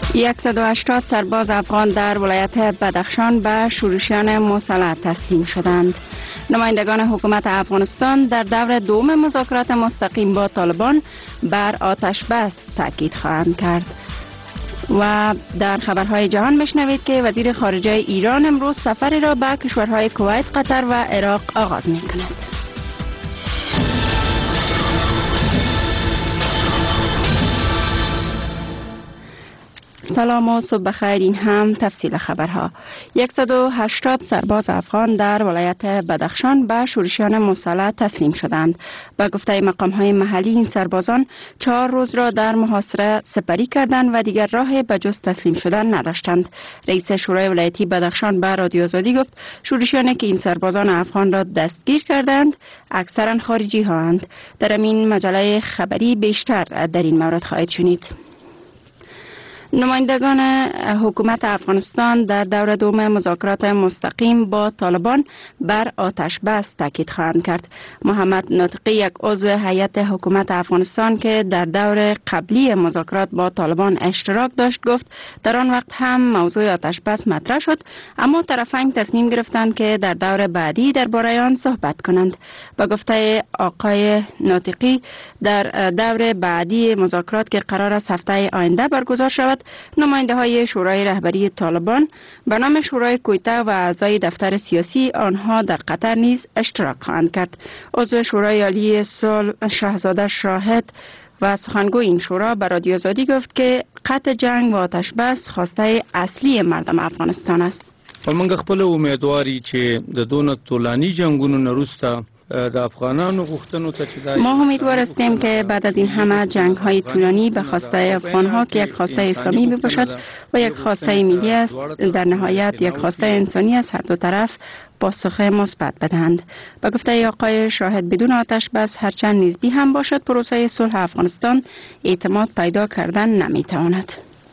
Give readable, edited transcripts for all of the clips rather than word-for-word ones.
180 سرباز افغان در ولایت بدخشان به شورشیان مسلح تسلیم شدند. نمایندگان حکومت افغانستان در دور دوم مذاکرات مستقیم با طالبان بر آتش بس تاکید خواهند کرد. و در خبرهای جهان میشنوید که وزیر خارجه ایران امروز سفری را به کشورهای کویت، قطر و عراق آغاز می کند. سلام و صبح بخیر. این هم تفصیل خبرها. 180 سرباز افغان در ولایت بدخشان به شورشیان مسلح تسلیم شدند. به گفته مقام‌های محلی این سربازان 4 روز را در محاصره سپری کردند و دیگر راه به جز تسلیم شدن نداشتند. رئیس شورای ولایتی بدخشان به رادیو آزادی گفت شورشیانی که این سربازان افغان را دستگیر کردند اکثرا خارجی هستند. در این مجله خبری بیشتر در این مورد خواهید شنید. نمایندگان حکومت افغانستان در دور دوم مذاکرات مستقیم با طالبان بر آتش بس تاکید خواهند کرد. محمد ناطقی، یک عضو هیئت حکومت افغانستان که در دور قبلی مذاکرات با طالبان اشتراک داشت، گفت در آن وقت هم موضوع آتش بس مطرح شد، اما طرفین تصمیم گرفتند که در دور بعدی درباره آن صحبت کنند. با گفته آقای ناطقی، در دور بعدی مذاکرات که قرار است هفته آینده برگزار شود، نماینده های شورای رهبری طالبان به نام شورای کویته و اعضای دفتر سیاسی آنها در قطر نیز اشتراک خواهند کرد. عضو شورای عالی شهزاده شاهد و سخنگوی این شورا به رادیو آزادی گفت که قطع جنگ و آتش بس خواسته اصلی مردم افغانستان است. موږ خپل امیدواري چې د دونه طولانی جنگونو نه وروسته ما امیدوار هستیم که بعد از این همه جنگ های طولانی به خواسته افغان ها که یک خواسته اسلامی باشد و یک خواسته ملی است، در نهایت یک خواسته انسانی از هر دو طرف پاسخ مثبت بدهند. به گفته آقای شاهد، بدون آتش بس هرچند نسبی هم باشد پروسه صلح افغانستان اعتماد پیدا کردن نمیتواند.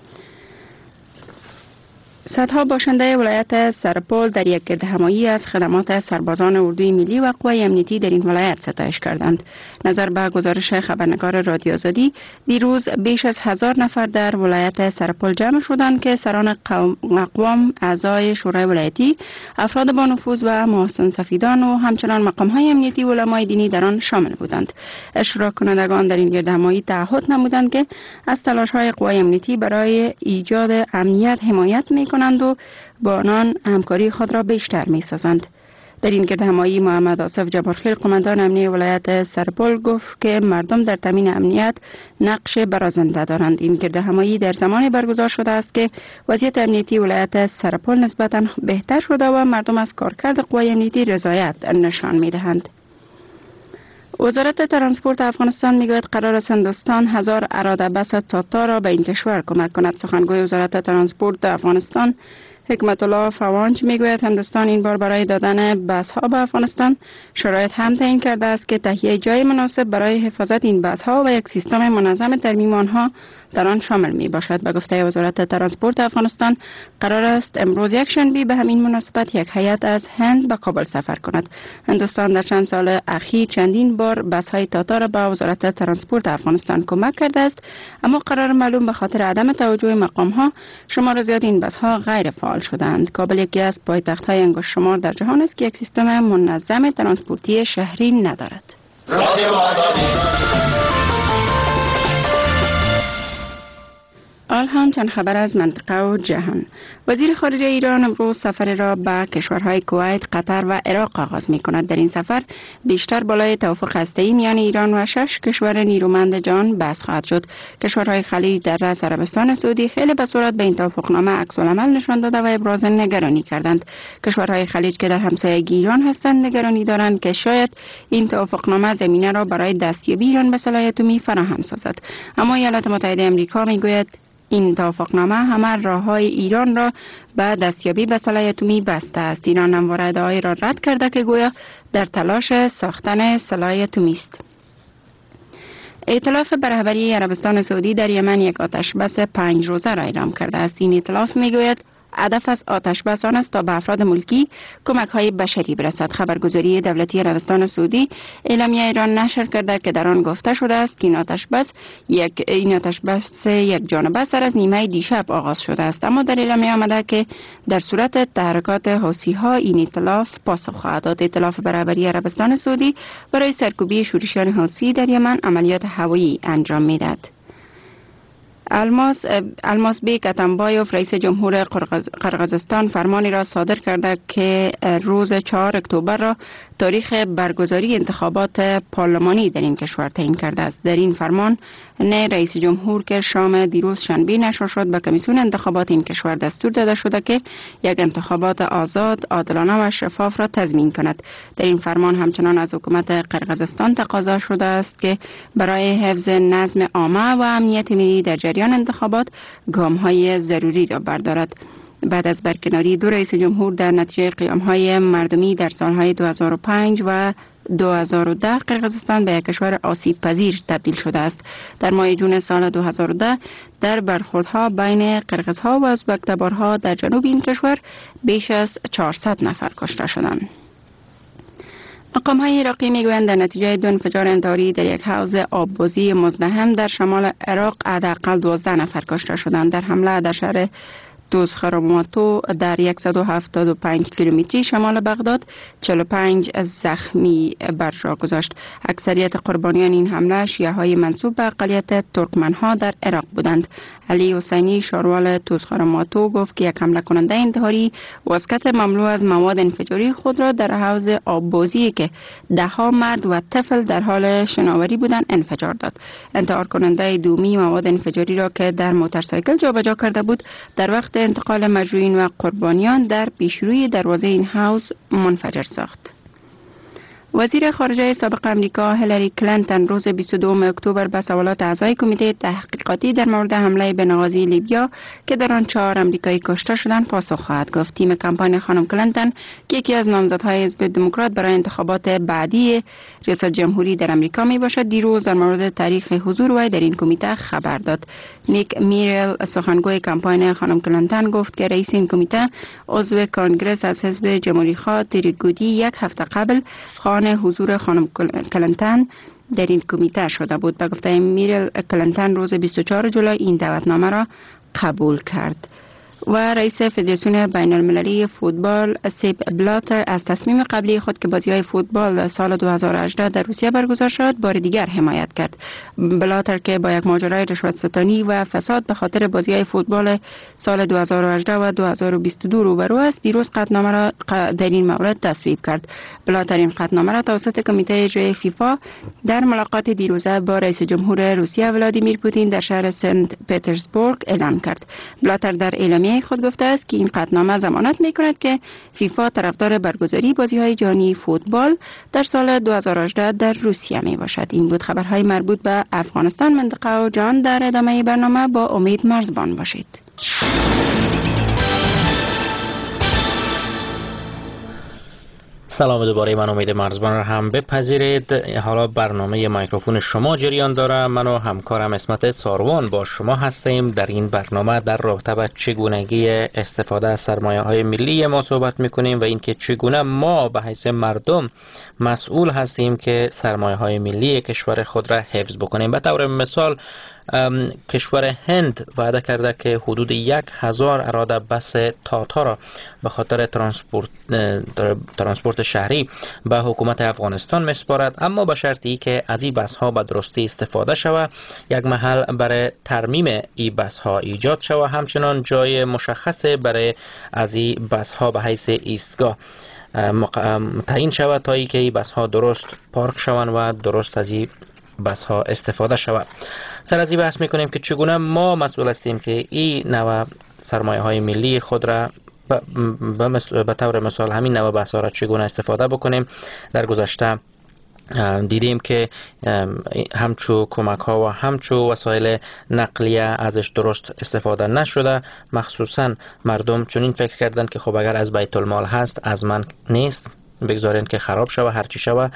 صدها باشنده ولایت سرپل در یک گردهمایی از خدمات سربازان اردوی ملی و قوای امنیتی در این ولایت ستایش کردند. نظر به گزارش خبرنگار رادیو آزادی، دیروز بیش از 1000 نفر در ولایت سرپل جمع شدند که سران اقوام، اعضای شورای ولایتی، افراد با نفوذ و محسن سفیدان و همچنان مقام‌های امنیتی و علمای دینی در آن شامل بودند. اشتراک کنندگان در این گردهمایی تعهد نمودند که از تلاش‌های قوای امنیتی برای ایجاد امنیت حمایت می‌کنند و با آنان همکاری خود را بیشتر می‌سازند. در این گردهمایی محمد آصف جبارخیل، قماندان امنیتی ولایت سرپل، گفت که مردم در تامین امنیت نقش برازنده دارند. این گردهمایی در زمانی برگزار شده است که وضعیت امنیتی ولایت سرپل نسبتاً بهتر شده و مردم از کارکرد قوای امنیتی رضایت نشان می‌دهند. وزارت ترانسپورت افغانستان میگوید قرار است هندوستان 1000 اراده بس تاتا را به این کشور کمک کند. سخنگوی وزارت ترانسپورت افغانستان حکمت الله فوانج میگوید هندوستان این بار برای دادن بس ها به افغانستان شرایط هم تعیین کرده است که تهیه جای مناسب برای حفاظت این بس ها و یک سیستم منظم ترمیم آنها در آن شامل می باشد. به گفته وزارت ترانسپورت افغانستان قرار است امروز یکشنبه به همین مناسبت یک هیئت از هند به کابل سفر کند. هندوستان در چند سال اخیر چندین بار بس های تاتا را به وزارت ترانسپورت افغانستان کمک کرده است، اما قرار معلوم به خاطر عدم توجه مقام ها شمار زیاد این بس ها غیر فعال شدند. کابل یکی از پایتخت های انگشت شمار در جهان است که یک سیستم منظم ترانسپورتی شهری ندارد. حال هم چند خبر از منطقه و جهان. وزیر خارجه ایران امروز سفر را به کشورهای کویت، قطر و عراق آغاز می کند. در این سفر بیشتر بالای توافق هسته‌ای میان ایران و 6 کشور نیرومند جهان بحث خواهد شد. کشورهای خلیج در رأس عربستان سعودی خیلی به صورت به این توافقنامه عکس‌العمل نشان داده و ابراز نگرانی کردند. کشورهای خلیج که در همسایگی ایران هستند نگرانی دارند که شاید این توافقنامه زمینه را برای دستیابی ایران به سلاح اتمی فراهم سازد. اما ایالات متحده آمریکا میگوید این توافقنامه همه راه‌های ایران را به دستیابی به سلاح اتمی بسته است. ایران همواره ادعای را رد کرده که گویا در تلاش ساختن سلاح اتمی است. ائتلاف به رهبری عربستان سعودی در یمن یک آتش بس 5 روزه را اعلام کرده است. این ائتلاف میگوید هدف از آتش بس آن است تا به افراد ملکی کمک های بشری برسد. خبرگزاری دولتی عربستان سعودی اعلامیه ایران نشر کرده که در آن گفته شده است که این آتش بس یک جانبه سر از نیمه دیشب آغاز شده است، اما در اعلامیه آمده که در صورت تحرکات حوثی ها این ائتلاف پاسخ خواهد داد. ائتلاف برابری عربستان سعودی برای سرکوبی شورشیان حوثی در یمن عملیات هوایی انجام میدهد. الماس بیک اتمبایوف رئیس جمهور قرقیزستان فرمانی را صادر کرده که روز 4 اکتبر را تاریخ برگزاری انتخابات پارلمانی در این کشور تعیین کرده است. در این فرمان نه رئیس جمهور که شام دیروز شنبه نشر شد به کمیسیون انتخابات این کشور دستور داده شده که یک انتخابات آزاد، عادلانه و شفاف را تضمین کند. در این فرمان همچنان از حکومت قرقیزستان تقاضا شده است که برای حفظ نظم عامه و امنیت ملی در جریان انتخابات گام‌های ضروری را بردارد. بعد از برکناری دو رئیس جمهور در نتیجه قیام‌های مردمی در سالهای 2005 و 2010 قرقیزستان به یک کشور آسیب پذیر تبدیل شده است. در ماه جون سال 2010 در برخوردها بین قرقیزها و ازبک تبارها در جنوب این کشور بیش از 400 نفر کشته شدند. مقام‌های عراقی میگویند در نتیجه دو انفجار انتحاری در یک حوض آببازی مزدحم در شمال عراق حداقل 12 نفر کشته شدند. در حمله در شهر دوزخراماتو در 175 کیلومتری شمال بغداد 45 زخمی بر جا گذاشت. اکثریت قربانیان این حمله شیعه‌های منسوب به اقلیت ترکمنها در عراق بودند. علی حسینی شاروال دوزخراماتو گفت که یک حمله کننده انتحاری واسکت مملو از مواد انفجاری خود را در حوض آببازی که 10 مرد و طفل در حال شناوری بودند انفجار داد. انتحار کننده دومی مواد انفجاری را که در موتورسایکل جابجا کرده بود در وقت انتقال مجروحین و قربانیان در پیشروی دروازه این حوض منفجر ساخت. وزیر خارجه سابق امریکا هیلاری کلینتون روز 22 اکتبر به سوالات اعضای کمیته تحقیقاتی در مورد حمله بنغازی لیبیا که در آن 4 امریکایی کشته شدند پاسخ خواهد گفت. تیم کمپاین خانم کلینتون که یکی از نامزدهای حزب دموکرات برای انتخابات بعدی ریاست جمهوری در امریکا می باشد دیروز در مورد تاریخ حضور وی در این کمیته خبر داد. نیک میرل سخنگوی کمپاین خانم کلینتون گفت که رئیس این کمیته عضو کانگرس از حزب جمهوری‌خواه تری گودی یک هفته قبل خواهان حضور خانم کلینتون در این کمیته شده بود. به گفته میرل کلینتون روز 24 جولای این دعوتنامه را قبول کرد. و رئیس فدراسیون بین المللی فوتبال سیپ بلاتر از تصمیم قبلی خود که بازی‌های فوتبال سال 2018 در روسیه برگزار شد بار دیگر حمایت کرد. بلاتر که با یک ماجرای رشوت ستانی و فساد به خاطر بازی‌های فوتبال سال 2018 و 2022 روبرو است دیروز قطعنامه را در این مورد تصویب کرد. بلاتر این قطعنامه را توسط کمیته اجرایی فیفا در ملاقات دیروزه با رئیس جمهور روسیه ولادیمیر پوتین در شهر سنت پترزبورگ اعلام کرد. بلاتر در اعلامیه خود گفته است که این قطعنامه ضمانت می‌کند که فیفا طرفدار برگزاری بازی‌های جهانی فوتبال در سال 2018 در روسیه میباشد. این بود خبرهای مربوط به افغانستان، منطقه و جهان. در ادامه برنامه با امید مرزبان باشید. سلام دوباره، من امید مرزبان را هم بپذیرید. حالا برنامه میکروفون شما جریان داره. من و همکارم اسمت ساروان با شما هستیم. در این برنامه در رابطه با چگونگی استفاده از سرمایه‌های ملی ما صحبت میکنیم و اینکه چگونه ما به حیث مردم مسئول هستیم که سرمایه‌های ملی کشور خود را حفظ بکنیم. به طور مثال کشور هند وعده کرده که حدود 1000 اراده بس تاتا را به خاطر ترانسپورت شهری به حکومت افغانستان میسپارد، اما به شرطی که از این بس ها به درستی استفاده شود، یک محل برای ترمیم این بس ها ایجاد شود، همچنان جای مشخص برای از این بس ها به حیث ایستگاه تعیین شود تا ای که این بس ها درست پارک شوند و درست از این بس ها استفاده شود. سر از این بحث میکنیم که چگونه ما مسئول هستیم که این نوع سرمایه های ملی خود را به طور مثال همین نوع بحث ها را چگونه استفاده بکنیم. در گذشته دیدیم که همچو کمک ها و همچو وسایل نقلیه ازش درست استفاده نشده، مخصوصا مردم چون این فکر کردن که خب اگر از بیت المال هست از من نیست، بگذارین که خراب شوه، هرچی شوه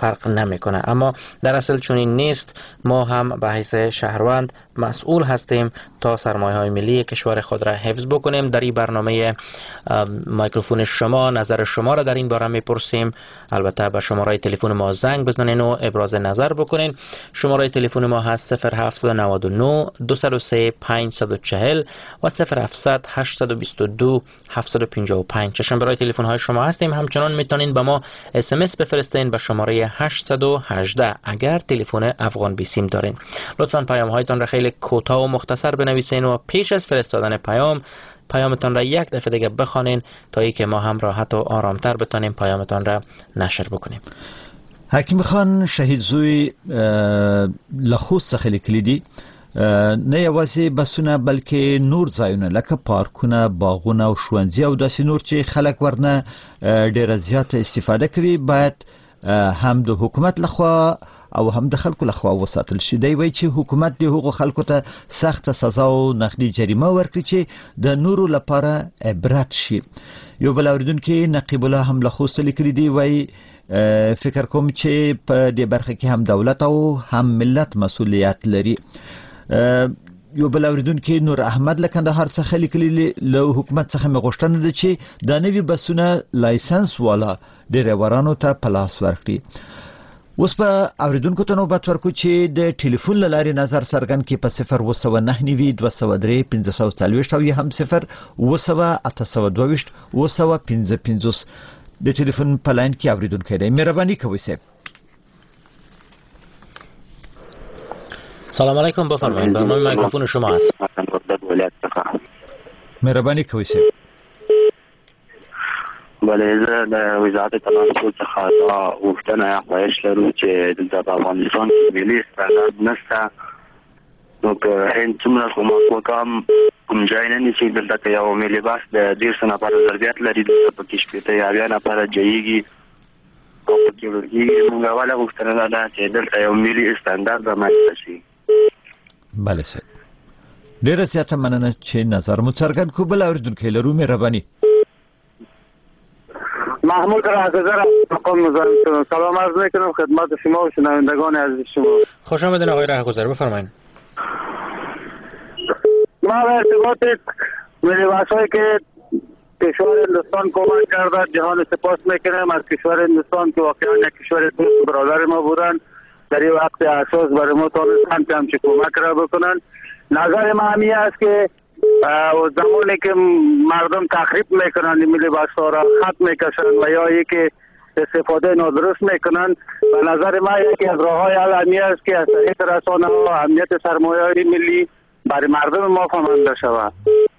فرق نمیکنه. اما در اصل چنین نیست. ما هم به حیث شهروند مسئول هستیم تا سرمایه‌های ملی کشور خود را حفظ بکنیم. در این برنامه میکروفون شما نظر شما را در این باره میپرسیم. البته به شماره تلفن ما زنگ بزنین و ابراز نظر بکنین. شماره تلفن ما هست 0799 203 540 و 0700 822 755. چشم برای تلفن های شما هستیم. همچنان میتونین به ما SMS بفرستین به شماره 818 اگر تلفن افغان بی سیم دارین. لطفاً پیام هایتان را خیلی کوتاه و مختصر بنویسین و پیش از فرستادن پیامتان را یک دفعه دیگه بخوانین تا اینکه ما هم راحت و آرامتر بتونیم پیامتان را نشر بکنیم. حکیم خان شهید زوی لخوست خیلی کلیدی نه یوازې بسونه بلکې نور ځایونه لکه پارکونه، باغونه او ښوونځي او داسې نور چې خلک ورنه ډیره زیاته استفاده کوي باید هم د حکومت لخوا او هم د خلکو لخوا وساتل شي. دی وایي چې حکومت د هغو خلکو ته سخته سزا او نقدي جریمه ورکړي چې د نورو لپاره عبرت شي. یو بل اوریدونکي نقیب الله هم له خوست لیکلي دی، وایي فکر کوم چې په دې برخه کې هم دولت او هم ملت مسؤلیت لري. یو بل اوریدونکي نور احمد له کندهار څخه لیکلي له حکومت څخه مې غوښتنه ده چې د نوي بسونه لایسنس والا ډریورانو ته په لاس ورکړي. اوس په اوریدونکو ته نوبت ورکو چې د ټلیفون له لارې نظر څرګند کړي په 0992 203 540 او یا هم 0 288 د ټلیفون په لاین کې اوریدونکي دی. مهرباني کوئ صاحب. سلام علیکم، بفرمایید. برنامه میکروفون شما است. مهرباني کوئ صاحب. بله، زه د وزارت ترانسپورت څخه دا غوښتنه یا خواهش لرو چې دلته په افغانستان کې ملي استعداد نشته، نو که هند څومره کومک وکړم کوم ځای نه نیسي. دلته که یو ملي بس د 150 نفره ضربیت لري، دلته پکې 80 یا 80 نفره جایږي او پکې ورکېږي. موږ اوله غوښتنه دا ده چې دلته یو ملي استعداد رامنځته شي. بله صاحب، ډېره زیاته مننه چې نظر مو څرګند کړو. بل اوریدونکی لرو، مهرباني. محمود رهگذر سلام عرض میکنم خدمت شما و شنوندگان عزیز شما. خوش آمدین آقای رهگذر، بفرمایید. ما به ارتباط ملی بحثایی که کشور هندوستان کمک کرده جهان سپاس میکنم از کشور هندوستان که واقعا یک کشور دوست برادر ما بودن. در این وقت اساس برای ما تانستن که همچه کمک را بکنن. نظر ما همی است که زمانی که مردم تخریب میکنن ملی بحثا را خط میکشن و یا یکی استفاده نادرست میکنن، به نظر ما یکی از راههای حل همی است که از طریق رسانه ها امنیت سرمایه‌های ملی برای مردم ما فهمانده شود.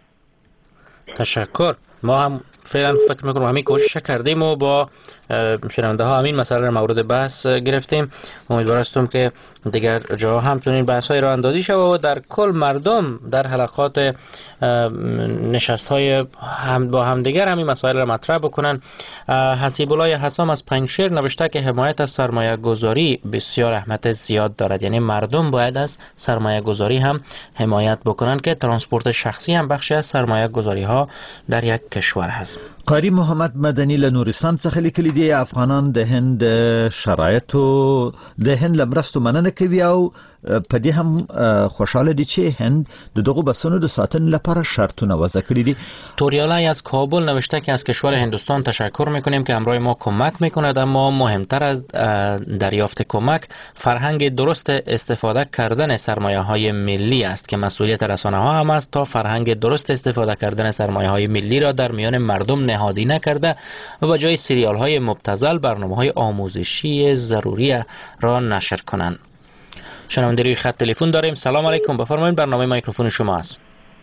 تشکر. ما هم فعلا فکر میکنم همین کوشش کردیم و با شنونده ها همین مسئله را مورد بحث گرفتیم. امیدوار هستم که دیگر جا هم چنین بحث های راه اندازی شود و در کل مردم در حلقات نشست های با همدیگر همین مسائل را مطرح بکنن. حسیب الله حسام از پنجشیر نوشته که حمایت از سرمایه گذاری بسیار اهمیت زیاد دارد، یعنی مردم باید از سرمایه گذاری هم حمایت بکنن که ترانسپورت شخصی هم بخشی از سرمایه گذاری ها در یک کشور هست. قاری محمد مدنی له نورستان څخه لیکلي دي افغانان د هند شرایطو د هند لمرستو مننه کوي او په دې هم خوشاله دي چې هند د دغه بسونو د ساتنې لپاره شرطونه وضع کړي دي. توریالای از کابل نوشته که از کشور هندوستان تشکر میکنیم که همراه ما کمک میکند، اما مهمتر از دریافت کمک فرهنگ درست استفاده کردن سرمایه های ملی است که مسئولیت رسانه ها هم است تا فرهنگ درست استفاده کردن سرمایه های ملی را در میان مردم نهادی نکرده و با جای سریال های مبتذل برنامه های آموزشی ضروری را نشر کنند. شنونده روی خط تلفن داریم. سلام علیکم، بفرمایید. برنامه میکروفون شما است.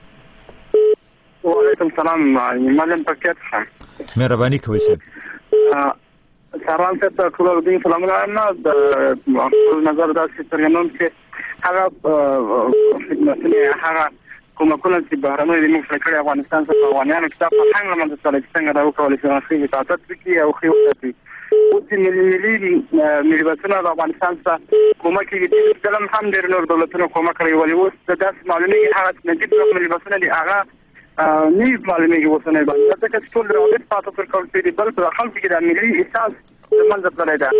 و علیکم سلام، معلم پاکیت خان. مهرباني کوئ صاحب. سلام ته ټول اردو سلام علیکم. د نظر داسې څرګندوم چې هغه خدمتونه هغه کومکونه چې بهرنۍ د موږ کړي افغانستان څخه افغانانو کتاب فرهنګ لمن څخه څنګه دا وکولای شي چې اطاعت وکړي او خو وکړي. او چې ملي بسونه د افغانستان څخه کومک کوي چې کلم هم ډېر نور دولتونو کومک کوي، ولې اوس د داسې معلومیږي هغه نجیب ملي بسونه دي هغه نه معلومیږي اوسنۍ باندې ځکه چې ټول روابط پاتې تر کول دي، بل په خلکو کې د ملي احساس د منځ تللی ده.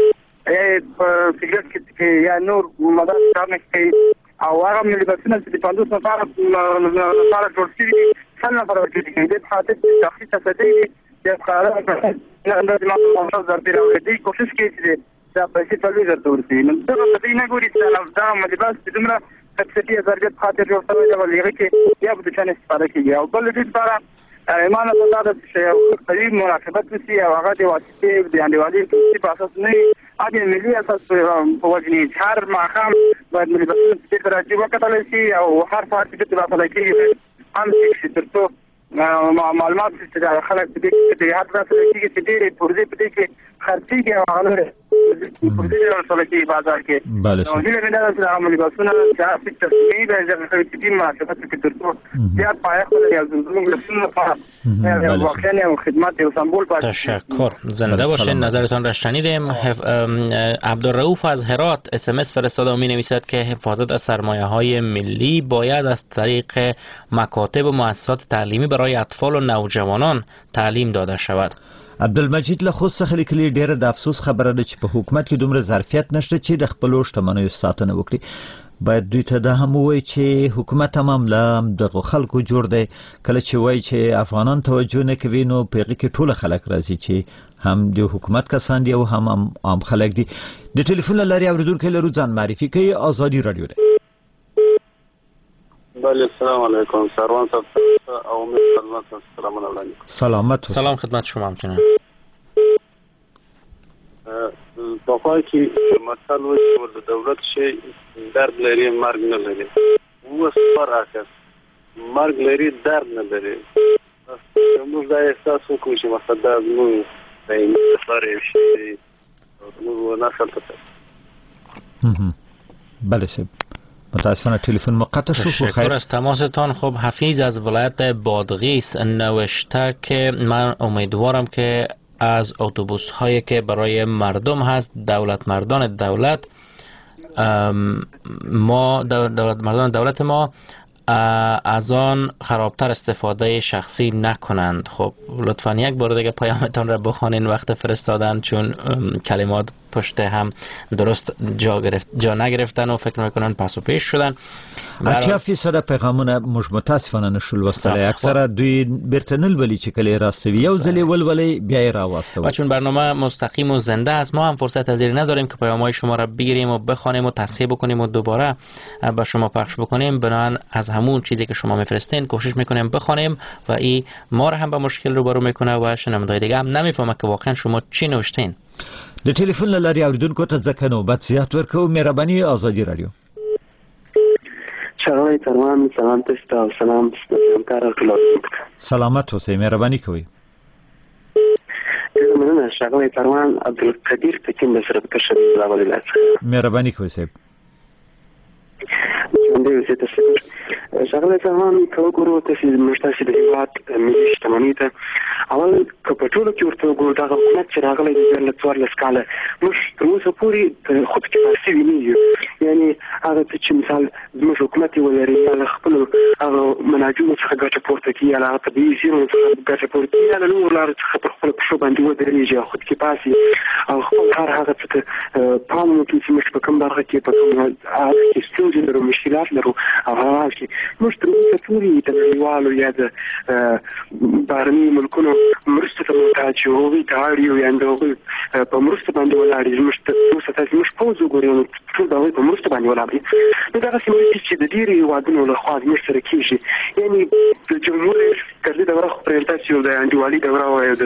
سیګریټ کې یا نور مدار کار نه کوي او هغه ملي بسونه چې د 50 نفر لپاره جوړ شوي څل نفر ورکړي دي په خاطر چې شخصي تصدي د قرار نه انداز ما موږ زربیر او دې کوشش کوي دا پیسې ټولې درته ورسي نو دا په دې نه ګوري چې دا ملي بس د دومره تکلیف ضرورت خاطر جوړ شوی دی ولې کې یا د چانه استفاده کوي او بل دې لپاره ایمان الله دا چې قریب مراقبت وسی او هغه د واسطې د انډیوالي په اساس نه اګه ملي اساس په وجني هر ماقام باید ملي بسونه چې راځي وکړل شي او هر فارسی چې په لای کې هم چې ترڅو معلومات چې خلک د دې د هر څه کې چې ډېر پروژې په دې کې خرڅي کې او هغه پروژې ورسره کې بازار کې نو دې له نه سره عملي بسونه چې په تفصیل د دې معلومات کې ترڅو بیا پای خپل یو زموږ لپاره واقعا او خدمت او سمبول باشه. تشکر. زنده باشین. نظرتان را شنیدیم. عبدالرؤوف از هرات SMS فرستاده و می‌نویسد که حفاظت از سرمایه‌های ملی باید از طریق مکاتب و مؤسسات تعلیمی برای اطفال و نوجوانان تعلیم داده شود. عبدالمجید له خوست څخه لیکلي ډیره د افسوس خبره ده چې په حکومت کې دومره ظرفیت نشته چې د خپلو شتمنیو ساتنه وکړي. باید دوی ته دا هم ووایي چې حکومت هم معامله دغه خلکو جوړ دی. کله چې وایي چې افغانان توجه نه کوي نو په هغې کې ټوله خلک راځي چې هم د حکومت کسان دي او هم عام خلک دي. د ټلیفون له لارې اورېدونکی لرو، ځان معرفي کوي. ازادي راډیو ده. بله السلام علیکم. سروان صاحب او امید سلامت علیکم. سلامت. سلام خدمت شما. همچنین پخوای کې مثال و چې د دولت شي درد لري مرګ نه لري و سفر اخر مرګ لري درد نه لري. موږ دا احساس وکړو چې مثلا موږ د سفر شي موږ نه خلک بله سب متاسفانه تلفن مقطع شد. تشکر از تماستان. خب حفیظ از ولایت بادغیس نوشته که من امیدوارم که از اتوبوس هایی که برای مردم هست مردان دولت ما از آن خرابتر استفاده شخصی نکنند. خب لطفاً یک بار دیگه پیامتان را بخوانین وقت فرستادن، چون کلمات پشت هم درست جا نگرفتن و فکر میکنن پس و پیش شدن. 80% پیغامونه موږ متاسفانه نشو لوستلی. اکثره دوی بیرته نلولي چې کله راستوي، یو ځلې ولولي بیا یې راواستوي. و چون برنامه مستقیم و زنده است ما هم فرصت پذیری نداریم که پیام‌های شما را بگیریم و بخوانیم و تصحیح بکنیم و دوباره به شما پخش بکنیم. بنابراین از همون چیزی که شما میفرستین کوشش میکنیم بخوانیم و این ما را هم به مشکل روبرو میکنه و شنونده‌های دیگه هم نمیفهمه که واقعا شما چی نوشتین. د ټلیفون له لارې اوریدونکو ته ځکه نوبت زیات ورکوو. مهرباني ازادي راډیو. شغله ترمان سلام تاسو او سلام همکار ټول. سلامت اوسئ. مهرباني کوئ. مننه. شغله ترمان عبدالقدیر تکین د سره کشر راولې. مهرباني کوئ صاحب. شغله ترمان کله ګورو ته چې مشتاسي د هیواد ملي شتمنۍ ته اول کپټولو کې ورته ګورو دا حکومت چې راغلی د 14 کاله موږ تر اوسه پورې خود کفایي ویني. یعنی هغه چې مثال زموږ حکومت ولري یا خپل هغه مناجم څخه ګټه پورته کوي یا هغه طبيعي زیرمو څخه ګټه پورته کوي یا نور لار څخه پر خپل پښو باندې ودرېږي خود کفایي او خپل هر هغه څه پام کوي چې موږ په کوم برخه کې په کوم کې ستونزې لرو مشکلات لرو او هغه کې موږ تر اوسه پورې د نړیوالو یا د بهرني ملکونو مرسته ته محتاج یو. هغوی ته اړ یو یا د هغوی په مرسته باندې ولاړ یو. موږ ته اوسه تاسو موږ پوز وګورئ ټول د هغوی په مرسته باندې ولاړ دي. نو دغسې مرستې چې د ډېرو هېوادونو لخوا زموږ سره کېږي یعنې د جمهور رئیس کرزي دوره خو پرېږده چې یو د انډیوالي دوره وه یو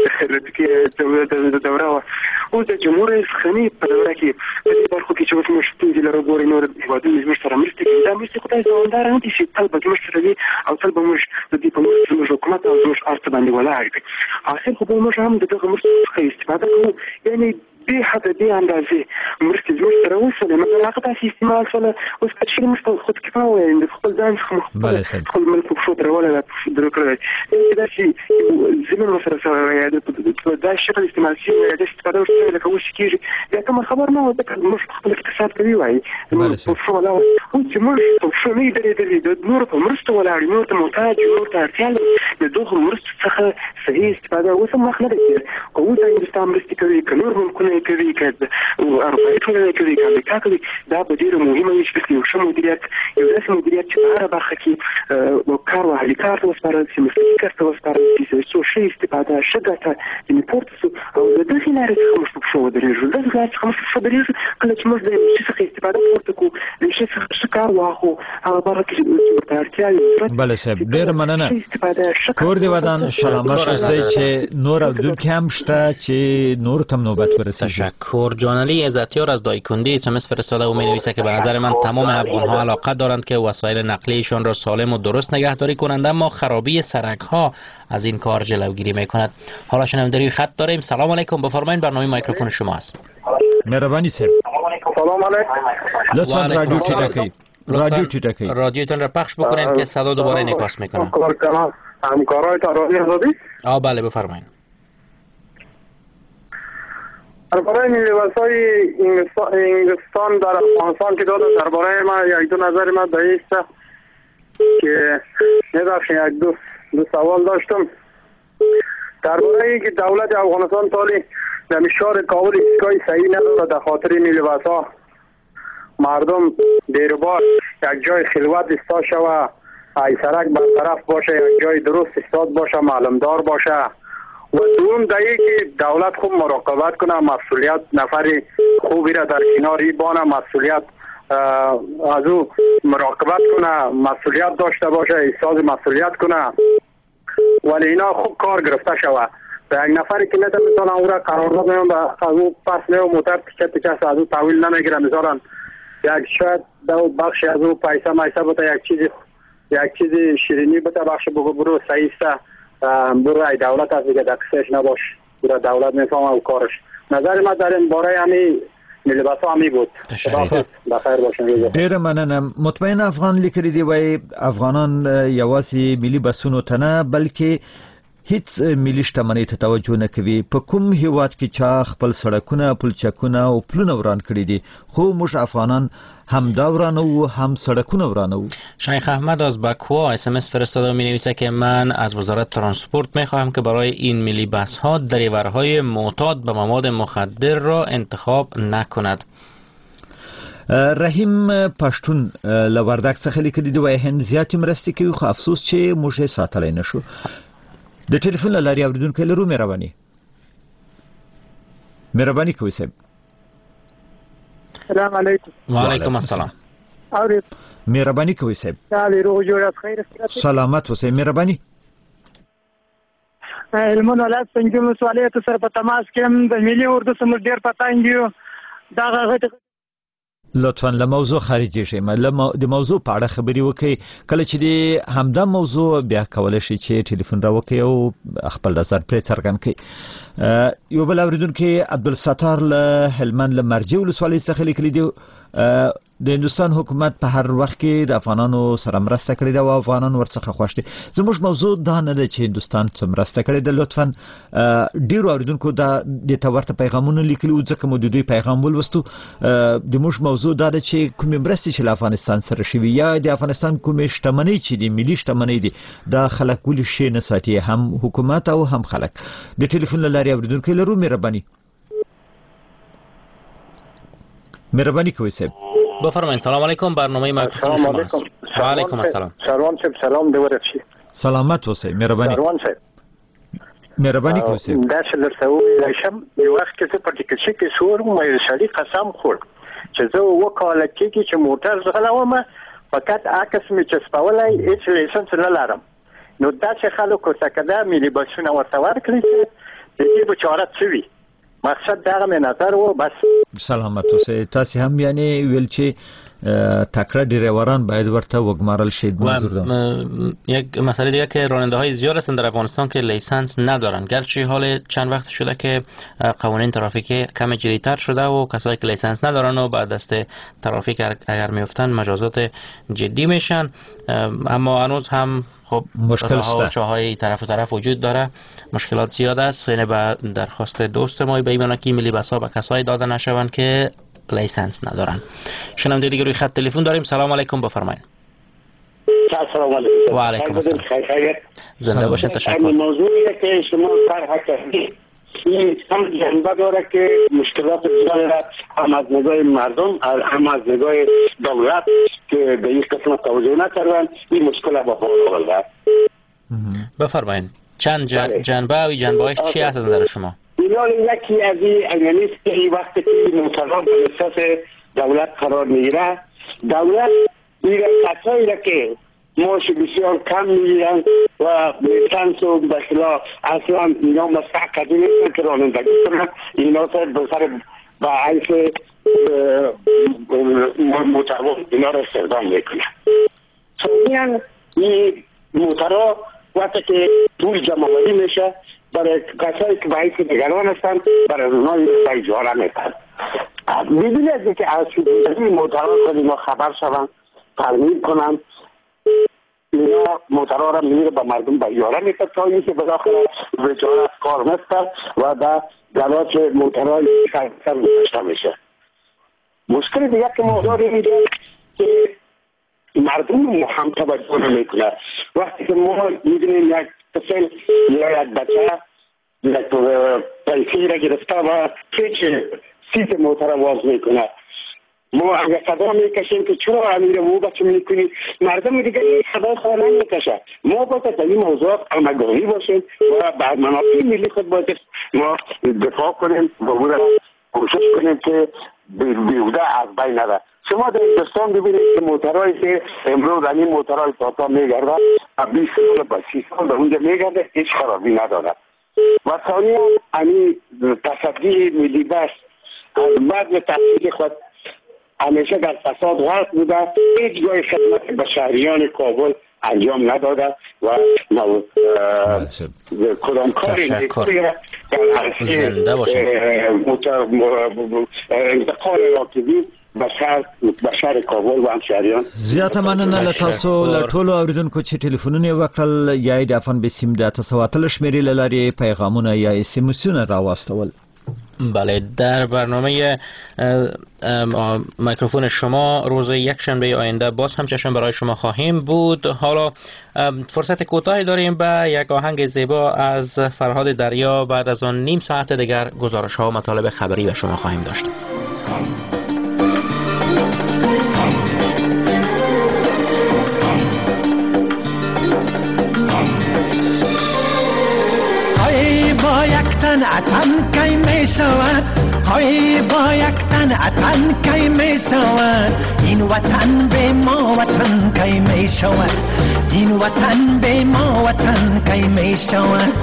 د دوره وه. اوس د جمهور رئیس غني په دوره کې په دې برخو کې چې اوس موږ ستونزې لرو ګورئ نور هېوادونه زموږ سره مرستې کوي. دا مرستې خدای دوامداره نه دي چې تل به زموږ سره وي او تل به موږ د دې په مرسته زموږ حکومت او زموږ ارڅ باندې ولاړ وي. اخر خو به موږ هم د دغه مرستو څخه استفاده کوو. یعنې دې حد دې اندازې مرستې زموږ سره وسولې مګر هغه داسې استعمال شوله اوس که چېرې موږ ته خودکفا ووایو د خپل ځان څخه خپل ملک په پښو درولې درکړې دا چې زمونږ سره سره دا شکل استعمال شي د استفاده ورته لکه وش کېږي دا کوم خبر نه و ځکه موږ خپل اقتصاد کوي وایي په پښو ولاړ او چې موږ په پښو نه درېدلې د نورو په مرسته ولاړ نور ته محتاج نور ته اړتیا د دغو مرستو څخه صحیح استفاده اوس هم وخت نه دی که اوس هندوستان مرستې کوي که نور ملکونه یې کوي که اروپایي ټولنه کوي که امریکا کوي دا به ډېره مهمه وي چې یو ښه مدیریت یو داسې مدیریت چې په هره برخه کې کار واهلي کار ته وسپارل شي مسلکي کار ته وسپارل شي څو ښه استفاده ښه ګټه ځینې پورته شو او د دغې لارې څخه موږ په پښو ودرېږو دغې لارې څخه موږ په پښو درېږو کله چې موږ د یو شي څخه استفاده پورته کړو د یو شي څخه ښه کار واخلو هغه برخه کې چې ورته اړتیا وي بله صاحب ډېره مننه کور دې ودان سلامت اوسئ چې نور اورېدونکي هم شته چې نور ته نوبت ورسیږي تشکر جانعلی عزتیار از دایکنده SMS فرستاده و می‌نویسد که به نظر من تمام افغان‌ها علاقه دارند که وسایل نقلیه‌شان را سالم و درست نگهداری کنند اما خرابی سرک‌ها از این کار جلوگیری می‌کند. حالا شنوندگی خط داریم. سلام علیکم بفرمایید برنامه میکروفون شما است. مهربانی صاحب. سلام علیکم. لطفاً رادیو ټیټه کړئ. رادیوتون را پخش بکنید که صدا دوباره انعکاس می‌کنه. همکارای رادیو آزادی؟ بله بفرمایید. درباره لباس‌های انگلستان در افغانستان که داده درباره ما یک دو نظر ما به این است که ببخشید یک دو سوال داشتم درباره اینکه دولت افغانستان تالی در مشوار کابل ایستگاه صحیح نداره در خاطر این لباس‌ها مردم دیربار یک جای خلوت ایستا شوه ای سرک برطرف باشه یک جای درست ایستاد باشه معلومدار باشه و دوم دایی که دولت خوب مراقبت کنه مسئولیت نفری خوبی را در کناری بانه مسئولیت از او مراقبت کنه مسئولیت داشته باشه احساس مسئولیت کنه ولی اینا خوب کار گرفته شوه به یک نفری که نده مثلا او را قرارداد میان از او پس میو موتر تیکت از او تحویل نمیگیره مثلا یک شاید دو بخش از او پیسه مایسه بوده یک چیز شیرینی بوده بخش بگو برو صحیح است برو ای دولت از دیگه دقیقش نباش برو دولت میفهمه و کارش نظر ما در این باره همی لباسا همی بود بخیر باشن ډیره مننه مطمئن افغان لیکلی دی وای افغانان یوازې ملي بسونو ته نه بلکې هیڅ ملي شتمنۍ ته توجه نه کوي په کوم هیواد کې چا خپل سړکونه پلچکونه او پلونه وران کړي دي خو موږ افغانان هم دا ورانو هم سړکونه ورانو. شیخ احمد از بکوا SMS فرستاده و می‌نویسد که من از وزارت ترانسپورت می‌خواهم که برای این ملی بس ها دریورهای معتاد به مواد مخدر را انتخاب نکند. رحیم پښتون لوردک څخه لیکلي دی وای هند زیاتې مرستې کوي خو افسوس چې موږ یې ساتلی نشو. د ټلیفون له لارې اورېدونکی لرو مهرباني کوئ صاحب. السلام علیکم. وعلیکم السلام. اورید مهرباني کوئ صاحب. روغ جوړ خیر سلامت اوسئ مهرباني. هلمند ولایت سنجوم ولسوالۍ ته سره په تماس کې د ملي اردو سمور ډیر پتانګ یو دا غږ لطفاً له موضوع خارجي شئ د موضوع په اړه خبرې وکړئ کله چې د همدا موضوع بیا کولای شئ چې ټلیفون راوکړئ او خپل نظر پرې څرګند کړئ. یو بل اورېدونکی عبدالستار له هلمند له مرجې ولسوالۍ څخه لیکلي دی د هندوستان حکومت په هر وخت کې د افغانانو سره مرسته کړې ده او افغانان ورڅخه خوښ دي. زموږ موضوع دا نه ده چې هندوستان څه مرسته کړې ده. لطفاً ډیرو اورېدونکو دا د ته ورته پیغامونه لیکلي وو ځکه مو د دوی پیغام ولوستو. د موږ موضوع دا ده چې کومې مرستې چې له افغانستان سره شوي یا د افغانستان کومې شتمنۍ چې دي ملي شتمنۍ دي دا خلک ولې شی نه ساتي هم حکومت او هم خلک. د ټلیفون له لارې اورېدونکی لرو مهرباني کوئ صاحب. بفرمایید. سلام علیکم برنامه میکروفون شما است. و علیکم السلام. شروان صاحب سلام دی ورشي. سلامت اوسئ مهرباني. شروان صاحب مهرباني کوئ صاحب. دا چې درته وایم یو وخت کې په ټیکسي کې سور مې سړي قسم خور چې زه وکاله کې چې موټر زغلوم فقط عکس می چسپولای هیڅ لیسنس نه لرم نو دا چې خلکو څخه دا ملي بسونه ورته ورکړي چې دې به چاره څه مقصد دا مې نظر و بس. سلامت اوسئ. تاسو هم یعنی ویل چې تکرار ډریوران باید ورته وګمارل شي. یک مسئله دیگه که راننده های زیاد هستند در افغانستان که لیسانس ندارن، گرچه حال چند وقت شده که قوانین ترافیکی کم جدی‌تر شده و کسایی که لیسانس ندارن و بعد دست ترافیک اگر میافتن مجازات جدی میشن، اما هنوز هم خب مشکل است. چاهای طرف و طرف وجود داره، مشکلات زیاد است. یعنی با درخواست دوست ما به ایمانه که ملی بس‌ها به کسایی داده نشوند که لیسانس ندارن. شنونده دیگه روی خط تلفن داریم. سلام علیکم، بفرمایید. سلام علیکم. و علیکم السلام. زنده باشید. تشکر. موضوعی که شما طرح کردید این هم جنبه داره که مشکلات زیاد هم از نگاه مردم هم از نگاه دولت که به این قسمت توجه نکردن، این مشکل با خود آورده. بفرمایید چند جنبه و جنبه‌اش چی هست از نظر شما؟ یکی از این است که این وقتی که مطالعه به اساس دولت قرار میگیره، دولت میگه کسایی را که معاش بسیار کم میگیرن و لیسانس و بخلا اصلا اینا مستحقی نیستن که رانندگی کنن، اینا به حیث متعاون اینا را استخدام میکنن. ثانیاً این مطالعه وقتی که پول جمع‌آوری میشه برای کسایی که به حیث نگران هستن برای اونایی به اجاره میکنن. بدون از اینکه از این مطالعه کنیم و خبر شوند ترمیم کنن، اینا مطالعه را میره به مردم به اجاره میکنن تا اینکه بالاخره اجاره از کار میفته و در گلاچ مطالعه سر گذاشته میشه. مشکل دیگه که ما داریم اینجا که مردم هم توجه نمیکنه. وقتی که ما میدونیم یک طفل یا یک بچه یک پیسی را گرفته و هیچ سیز موتر واز میکنه، ما اگر صدا میکشیم که چرا امیر و بچه میکنی، مردم دیگه این صدا خواهی نمیکشه. ما باید در این موضوعات همگانی باشیم و بر منافع ملی خود باید ما دفاع کنیم و کوشش کنیم که بیوده از بین نره. شما در هندوستان ببینید که موترهایی که امروز این موترهای تاتا میگرده 20 سال با 30 سال به اونجا میگرده هیچ خرابی نداره. و ثانیا این تصدی ملی بس از بعد تصدی خود همیشه در فساد غرق بوده، هیچ جای خدمت به شهریان کابل انجام نداده و کدام کاری نیستی زنده باشید. انتقال راکبی بشهر کابل و همشهریان. زیاته مننه له تاسو له ټولو اوریدونکو چې ټلیفونونه وکړل یا د افغان بسیم د تسواتل شمیرې له لارې پیغامونه یا اس ام اسونه راوستول. بله، در برنامه میکروفون شما روز یکشنبه آینده باز هم چشم برای شما خواهیم بود. حالا فرصت کوتاهی داریم به یک آهنگ زیبا از فرهاد دریا، بعد از آن نیم ساعت دیگر گزارش ها و مطالب خبری به شما خواهیم داشت. اتن کی می شود، های با یک تن اتن کی می شود، این وطن به ما وطن کی می شود، این وطن به ما وطن کی می شود.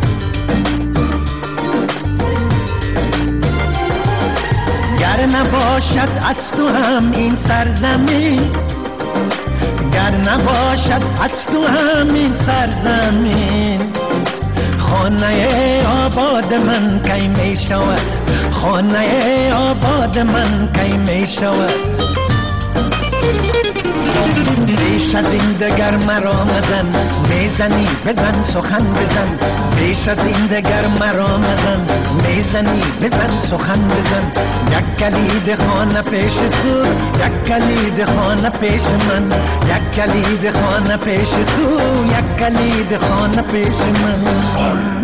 گر نباشد از تو هم این سرزمین، گر نباشد از تو هم این سرزمین، خانه آباد من کی می شود، خانه آباد من کی می شود. بیش از این دگر مرا مزن، میزنی بزن سخن بزن، بیش از این دگر مرا مزن، میزنی بزن سخن بزن. یک کلید خانه پیش تو، یک کلید خانه پیش من، یک کلید خانه پیش تو، یک کلید خانه پیش من.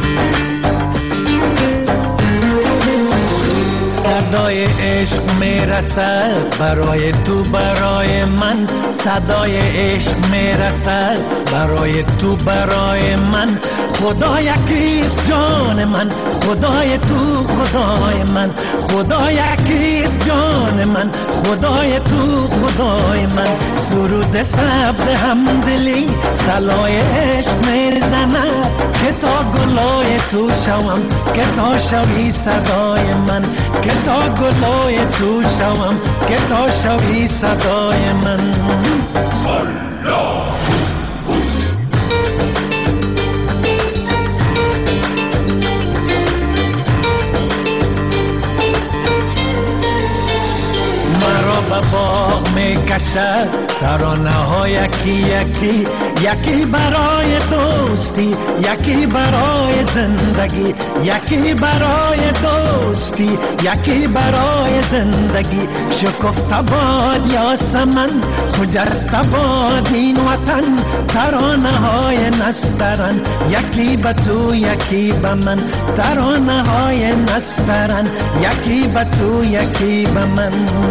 عشق میره میرسد برای تو برای من صدای عشق میرسد برای تو برای من خدا یکیست جان من خدای تو خدای من خدا یکیست جان من خدای تو خدای من سرود سبز همدلی سلای عشق میزند که تا گلای تو شوم که تا شوی صدای من که تا گلای تو شوم که تا شوی صدای من باغ میکشد ترانه ها یکی برای دوستی یکی برای زندگی یکی برای دوستی یکی برای زندگی شکفته باد یاسمن خجسته باد این وطن ترانه های نسترن یکی به تو یکی به من ترانه های نسترن یکی به تو یکی به من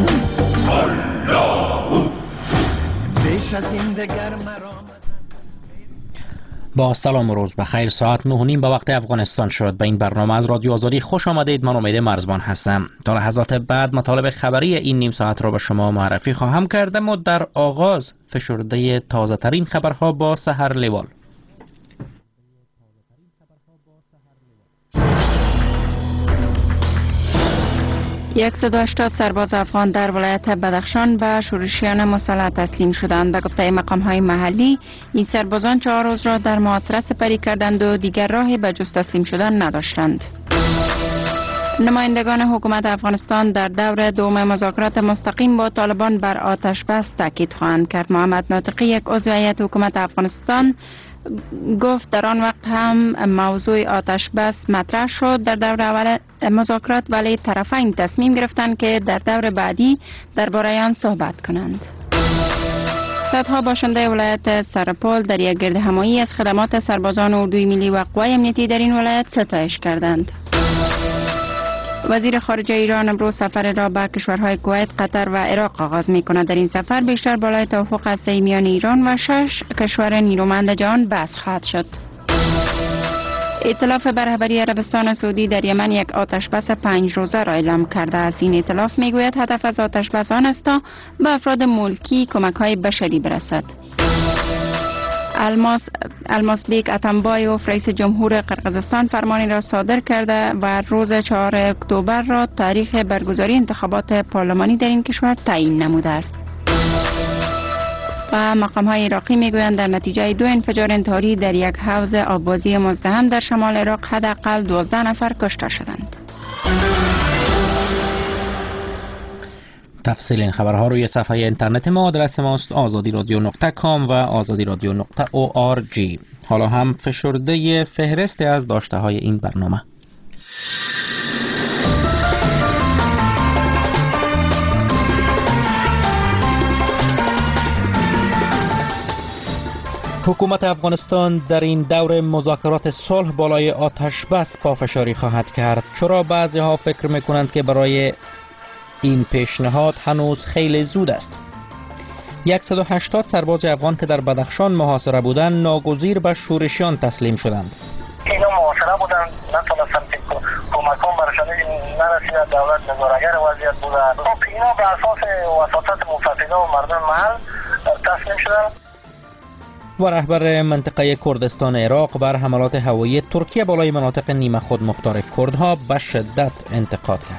با سلام و روز بخیر. ساعت 9:30 به وقت افغانستان شد. به این برنامه از رادیو آزادی خوش آمدید. من امید مرزبان هستم. تا لحظات بعد مطالب خبری این نیم ساعت را به شما معرفی خواهم کرد، اما در آغاز فشرده تازه ترین خبرها با سحر لیوال. 180 سرباز افغان در ولایت بدخشان به شورشیان مسلح تسلیم شدند. به گفته مقام‌های محلی، این سربازان 4 روز را در محاصره سپری کردند و دیگر راهی به جز تسلیم شدن نداشتند. نمایندگان حکومت افغانستان در دور دوم مذاکرات مستقیم با طالبان بر آتش بس تاکید خواهند کرد. محمد ناطقی، یک عضو هیئت حکومت افغانستان، گفت در آن وقت هم موضوع آتش بس مطرح شد در دور اول مذاکرات، ولی طرفین تصمیم گرفتند که در دور بعدی درباره آن صحبت کنند. صدها باشنده ولایت سرپل در یک گردهمایی از خدمات سربازان اردوی ملی و قوای امنیتی در این ولایت ستایش کردند. وزیر خارجه ایران امروز سفر را به کشورهای کویت، قطر و عراق آغاز می کند. در این سفر بیشتر بالای توافق هسته‌ای میان ایران و 6 کشور نیرومند جهان بحث خواهد شد. ائتلاف به رهبری عربستان سعودی در یمن یک آتش بس 5 روزه را اعلام کرده است. این ائتلاف میگوید هدف از آتش بس آن است تا به افراد ملکی کمک‌های بشری برسد. الماس بیگ اتمبایوف، رئیس جمهور قرقیزستان، فرمانی را صادر کرده و روز 4 اکتبر را تاریخ برگزاری انتخابات پارلمانی در این کشور تعیین نموده است. و مقام‌های عراقی میگویند در نتیجه 2 انفجار انتحاری در یک حوض آببازی مزدحم در شمال عراق حداقل 12 نفر کشته شدند. تفصیل این خبرها روی صفحه اینترنت ما. آدرس ماست azadiradyo.com و azadiradyo.org. حالا هم فشرده فهرست از داشته های این برنامه. حکومت افغانستان در این دور مذاکرات صلح بالای آتش بس پافشاری خواهد کرد. چرا بعضی ها فکر میکنند که برای این پیشنهاد هنوز خیلی زود است. 180 سرباز افغان که در بدخشان محاصره بودند ناگزیر به شورشیان تسلیم شدند. اینا محاصره بودند، نتونستند که کمکان برشان نرسید. دولت نظاره‌گر وضعیت بوده. اینا به اساس وساطت مفسدان و مردم محل تسلیم شدند. و رهبر منطقه کردستان عراق بر حملات هوایی ترکیه بالای مناطق نیمه خود مختار کردها به شدت انتقاد کرد.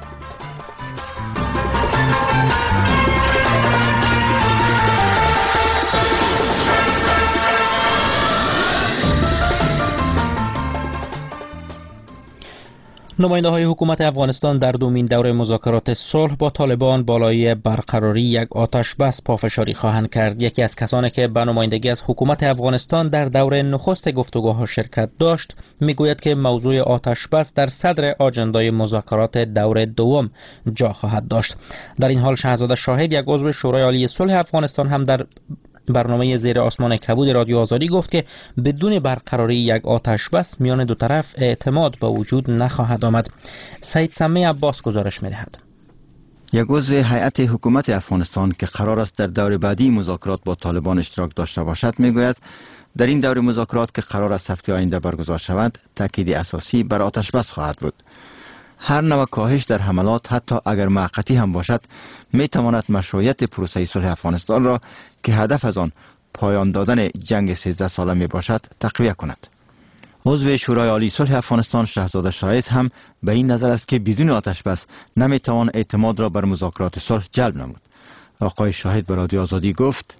نماینده های حکومت افغانستان در دومین دور مذاکرات صلح با طالبان بالای برقراری یک آتش بس پافشاری خواهند کرد. یکی از کسانی که به نمایندگی از حکومت افغانستان در دور نخست گفتگوها شرکت داشت میگوید که موضوع آتش بس در صدر آجندای مذاکرات دور دوم جا خواهد داشت. در این حال شهزاده شاهد، یک عضو شورای عالی صلح افغانستان، هم در برنامه زیر آسمان کبود رادیو آزادی گفت که بدون برقراری یک آتش بس میان دو طرف اعتماد به وجود نخواهد آمد. سید سمی عباس گزارش می‌دهد. یک عضو هیئت حکومت افغانستان که قرار است در دور بعدی مذاکرات با طالبان اشتراک داشته باشد میگوید در این دور مذاکرات که قرار است هفته آینده برگزار شود تاکید اساسی بر آتش بس خواهد بود. هر نوع کاهش در حملات حتی اگر موقتی هم باشد می تواند مشروعیت پروسه صلح افغانستان را که هدف از آن پایان دادن جنگ 13 ساله می باشد تقویت کند. عضو شورای عالی صلح افغانستان شهزاده شاهد هم به این نظر است که بدون آتش بس نمی توان اعتماد را بر مذاکرات صلح جلب نمود. آقای شاهد به رادیو آزادی گفت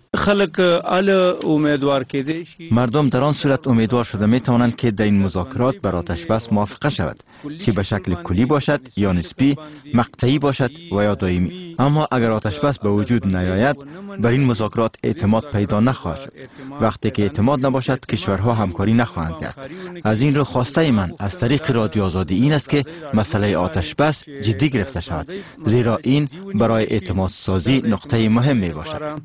مردم در آن صورت امیدوار شده می توانند که در این مذاکرات بر آتش بس موافقه شود، چه به شکل کلی باشد یا نسبی، مقطعی باشد و یا دائمی. اما اگر آتش بس به وجود نیاید بر این مذاکرات اعتماد پیدا نخواهد شد. وقتی که اعتماد نباشد کشورها همکاری نخواهند کرد. از این رو خواسته من از طریق رادیو آزادی این است که مسئله آتش بس جدی گرفته شود، زیرا این برای اعتماد سازی نقطه مهم می باشد.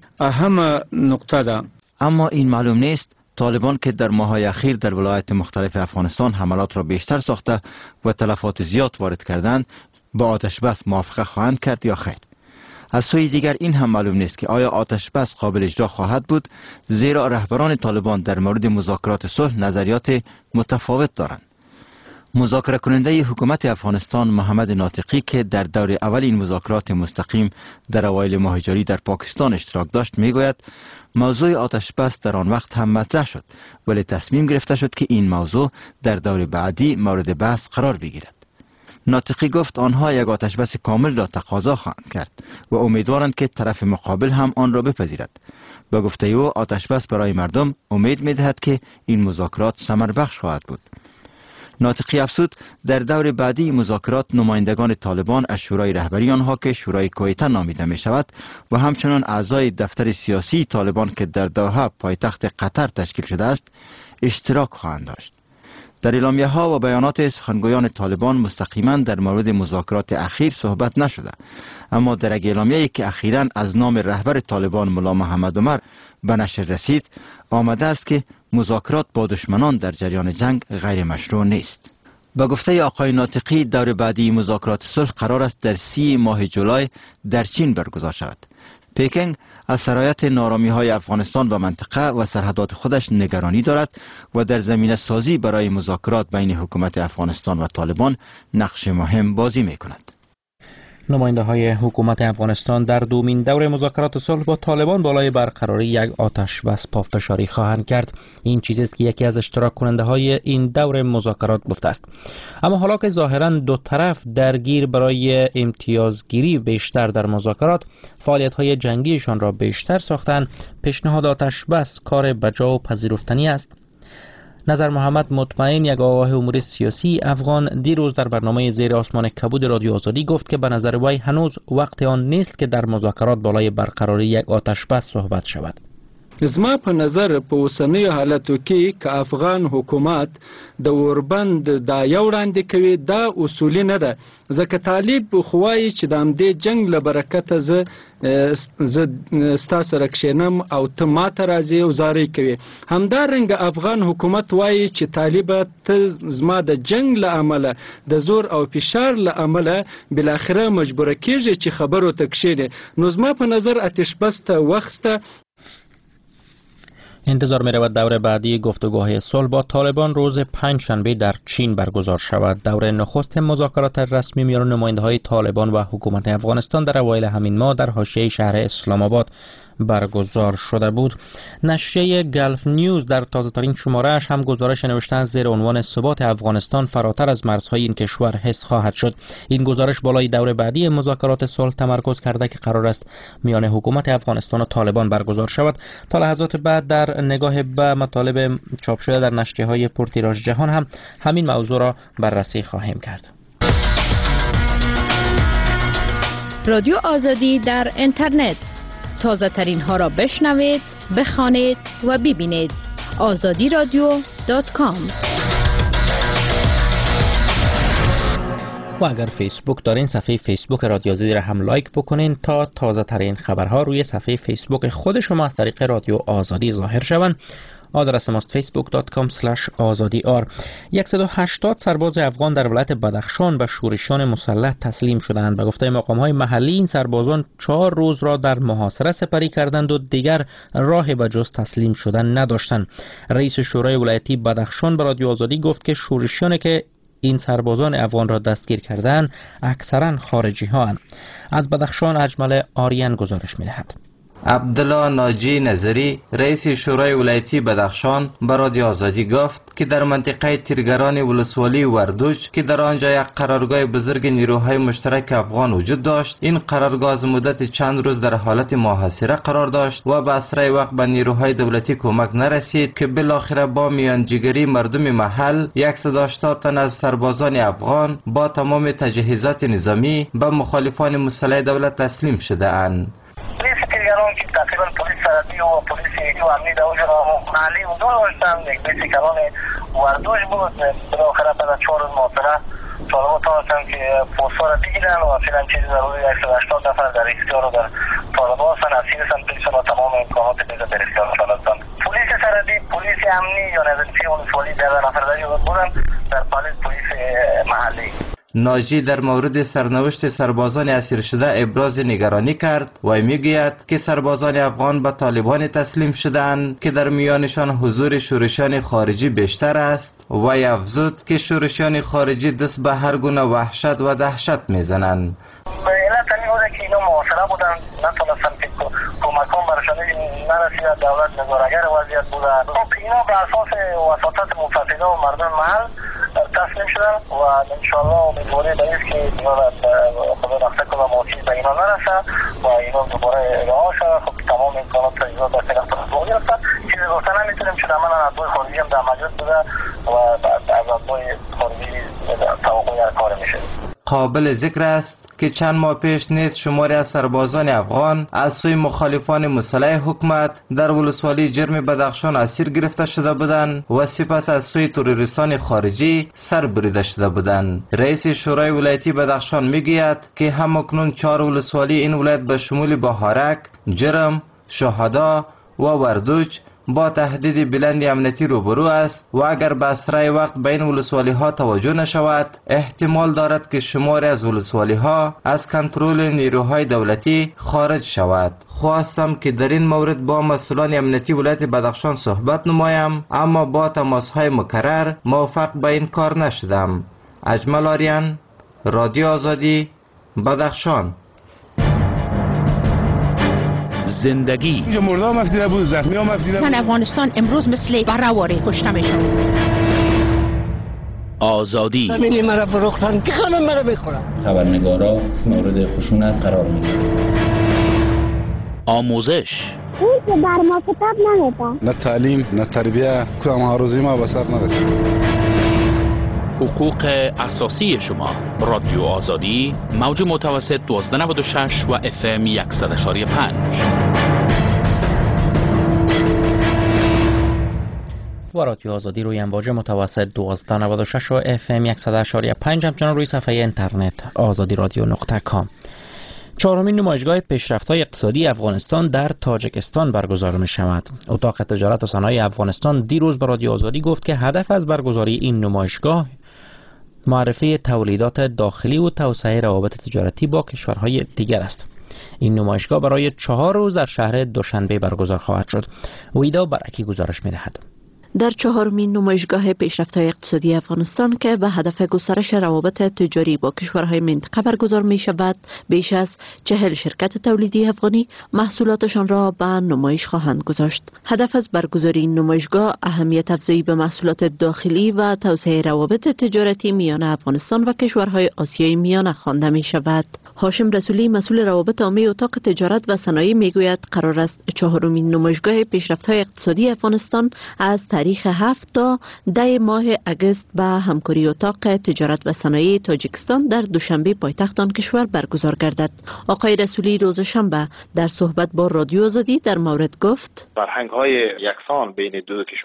اما این معلوم نیست طالبان که در ماه‌های اخیر در ولایات مختلف افغانستان حملات را بیشتر ساخته و تلفات زیاد وارد کردند با آتش بس موافقه خواهند کرد یا خیر. از سوی دیگر این هم معلوم نیست که آیا آتش بس قابل اجرا خواهد بود، زیرا رهبران طالبان در مورد مذاکرات صلح نظریات متفاوت دارند. مذاکره کننده حکومت افغانستان محمد ناطقی که در دور اول این مذاکرات مستقیم در اوایل ماه جاری در پاکستان اشتراک داشت میگوید موضوع آتش بس در آن وقت هم مطرح شد، ولی تصمیم گرفته شد که این موضوع در دور بعدی مورد بحث قرار بگیرد. ناطقی گفت آنها یک آتش بس کامل را تقاضا خواهند کرد و امیدوارند که طرف مقابل هم آن را بپذیرد. با گفته او آتش بس برای مردم امید می‌دهد که این مذاکرات ثمر بخش خواهد بود. ناطقی افزود در دور بعدی مذاکرات نمایندگان طالبان از شورای رهبری آنها که شورای کویته نامیده می شود و همچنان اعضای دفتر سیاسی طالبان که در دوحه پایتخت قطر تشکیل شده است اشتراک خواهند داشت. در اعلامیه ها و بیانات سخنگویان طالبان مستقیما در مورد مذاکرات اخیر صحبت نشده، اما در یک اعلامیه‌ای که اخیراً از نام رهبر طالبان ملا محمد عمر به نشر رسید آمده است که مذاکرات با دشمنان در جریان جنگ غیر مشروع نیست. با گفته آقای ناطقی دور بعدی مذاکرات صلح قرار است در 30 ماه جولای در چین برگزار شود. پکینگ از سرایت نارامی‌های افغانستان و منطقه و سرحدات خودش نگرانی دارد و در زمینه سازی برای مذاکرات بین حکومت افغانستان و طالبان نقش مهم بازی می‌کند. نماینده های حکومت افغانستان در دومین دور مذاکرات صلح با طالبان بالای برقراری یک آتش بس پافشاری خواهند کرد. این چیزی است که یکی از اشتراک کننده های این دور مذاکرات گفته است. اما حالا که ظاهرا دو طرف درگیر برای امتیازگیری بیشتر در مذاکرات فعالیت های جنگیشان را بیشتر ساختند، پیشنهاد آتش بس کار بجا و پذیرفتنی است. نظر محمد مطمئن، یک آگاه امور سیاسی افغان، دیروز در برنامه زیر آسمان کبود رادیو آزادی گفت که به نظر وی هنوز وقت آن نیست که در مذاکرات بالای برقراری یک آتش بس صحبت شود. زما په نظر په اوسنۍ حالتو کې که افغان حکومت د اوربند دا یو وړاندې کوي دا اصولي نه ده، ځکه طالب خوایي چې د همدې جنگ له برکته زه ستا سره کښېنم او ته ماته راځې او زارۍ کوې. همدارنګه افغان حکومت وایي چې طالبه ته زما د جنگ له امله د زور او فشار له امله بالاخره مجبوره کېږي چې خبرو ته کښېنې. نو زما په نظر آتش بس ته وخت شته. انتظار می رود دور بعدی گفتگوهای صلح با طالبان روز پنجشنبه در چین برگزار شود. دور نخست مذاکرات رسمی میان نماینده های طالبان و حکومت افغانستان در اوایل همین ماه در حاشیه شهر اسلام آباد برگزار شده بود. نشریه گلف نیوز در تازه ترین شماره‌اش هم گزارش نوشته است زیر عنوان ثبات افغانستان فراتر از مرزهای این کشور حس خواهد شد. این گزارش بالای دور بعدی مذاکرات صلح تمرکز کرده که قرار است میان حکومت افغانستان و طالبان برگزار شود. تا لحظات بعد در نگاه به مطالب چاپ شده در نشریه‌های پرتیراژ جهان هم همین موضوع را بررسی خواهیم کرد. رادیو آزادی در اینترنت، تازه ترین ها را بشنوید، بخوانید و ببینید. azadiradio.com. و اگر فیسبوک دارین صفحه فیسبوک رادیو آزادی را هم لایک بکنین تا تازه ترین خبرها روی صفحه فیسبوک خود شما از طریق رادیو آزادی ظاهر شوند. آدرس ماست facebook.com/azadi.ar. 180 سرباز افغان در ولایت بدخشان به شورشیان مسلح تسلیم شدند. به گفته مقام‌های محلی این سربازان 4 روز را در محاصره سپری کردند و دیگر راه به جز تسلیم شدن نداشتند. رئیس شورای ولایتی بدخشان به رادیو آزادی گفت که شورشیانی که این سربازان افغان را دستگیر کردند اکثرا خارجی ها هستند. از بدخشان اجمل آریان گزارش می‌دهد. عبدالله ناجی نظری رئیس شورای ولایتی بدخشان به رادیو آزادی گفت که در منطقه تیرگران ولسوالی وردوج که در آنجا یک قرارگاه بزرگ نیروهای مشترک افغان وجود داشت، این قرارگاه از مدت چند روز در حالت محاصره قرار داشت و به اسرع وقت به نیروهای دولتی کمک نرسید که بالاخره با میانجیگری مردم محل 180 تن از سربازان افغان با تمام تجهیزات نظامی به مخالفان مسلح دولت تسلیم شده اند. پلیس تیرگران که تقریبا پلیس سرحدی و پلیس ایدی و امنی در اونجا محلی حضور داشتن، یک پلیس کلان وردوش بود. بالاخره بعد از 4 روز محاصره طالبان تانستن که پوستا را بگیرن و فعلا چیزی در حدود 180 نفر در اختیار و در طالبان هستن، اسیر هستن. پلیس و تمام امکانات پیدا در اختیارشان هستن. پلیس سرحدی، پلیس امنی یا نظامی ولسوالی 12 نفر در بودن در پلیس محلی. ناجی در مورد سرنوشت سربازان اسیر شده ابراز نگرانی کرد و میگوید که سربازان افغان به طالبان تسلیم شدند که در میانشان حضور شورشیان خارجی بیشتر است و افزود که شورشیان خارجی دست به هر گونه وحشت و دهشت میزنند. علت همین بوده که اینا محاصره بودن، نتونستن که کمکان برشان نرسید، دولت نظارگر وضعیت بوده. اینا به اساس وساطت مفسدین و مردم محل تسلیم شدن و انشاءالله امیدواری به است که اینا خدا نفسه کنه موتی به اینا نرسه و اینا دوباره رها شده. خب تمام امکانات تجهیزات در طرف باقی هستن. چیزی گفتن نمیتونیم چون عملا ادوای خارجی هم در عملیات بوده و از ادوای خارجی توقع کار میشه. قابل ذکر است که چند ماه پیش نیز شماری از سربازان افغان از سوی مخالفان مسلح حکومت در ولسوالی جرم بدخشان اسیر گرفته شده بودند و سپس از سوی تروریستان خارجی سر بریده شده بودند. رئیس شورای ولایتی بدخشان میگوید که همکنون 4 ولسوالی این ولایت به شمول بهارک، جرم، شهدا و وردوج با تهدید بلند امنیتی روبرو است و اگر به اسرع وقت به این ولسوالی ها توجه نشود احتمال دارد که شماری از ولسوالی ها از کنترل نیروهای دولتی خارج شود. خواستم که در این مورد با مسئولان امنیتی ولایت بدخشان صحبت نمایم اما با تماس های مکرر موفق به این کار نشدم. اجمل آریان، رادیو آزادی، بدخشان. زندگی اینجا مرده هم افدیده بود، زخمی هم افدیده بود. افغانستان امروز مثل برهواره کشته میشن. آزادی زمینی مرا فروختن که خانم مرا بخورم. خبرنگارا مورد خشونت قرار میگیرن. آموزش اون که بر ما کتاب نمیده. نه تعلیم نه تربیه که هم هروزی ما به سر نرسید. حقوق اساسی شما. رادیو آزادی موج متوسط 1296 و FM 100.5 و رادیو آزادی روی امواج متوسط 1296 و FM 100.5 همچنان روی صفحه اینترنت azadiradio.com. 4مین نمایشگاه پیشرفت‌های اقتصادی افغانستان در تاجیکستان برگزار می شود. اتاق تجارت و صنایع افغانستان دیروز به رادیو آزادی گفت که هدف از برگزاری این نمایشگاه معرفی تولیدات داخلی و توسعه روابط تجارتی با کشورهای دیگر است. این نمایشگاه برای 4 روز در شهر دوشنبه برگزار خواهد شد. ویدا برکی گزارش می دهد. در 4مین نمایشگاه پیشرفت‌های اقتصادی افغانستان که به هدف گسترش روابط تجاری با کشورهای منطقه برگزار می شود، بیش از 40 شرکت تولیدی افغانی محصولاتشان را به نمایش خواهند گذاشت. هدف از برگزاری این نمایشگاه اهمیت افزایی به محصولات داخلی و توسعه روابط تجارتی میان افغانستان و کشورهای آسیای میانه خوانده می شود. هاشم رسولی مسئول روابط عامه اتاق تجارت و صنایع میگوید قرار است 4مین نمایشگاه پیشرفت‌های اقتصادی افغانستان از تاریخ 7 تا 10 ماه اگست به همکاری اتاق تجارت و صنایع تاجیکستان در دوشنبه پایتخت آن کشور برگزار گردد. آقای رسولی روز شنبه در صحبت با رادیو آزادی در مورد گفت: فرهنگ‌های یکسان بین دو کشور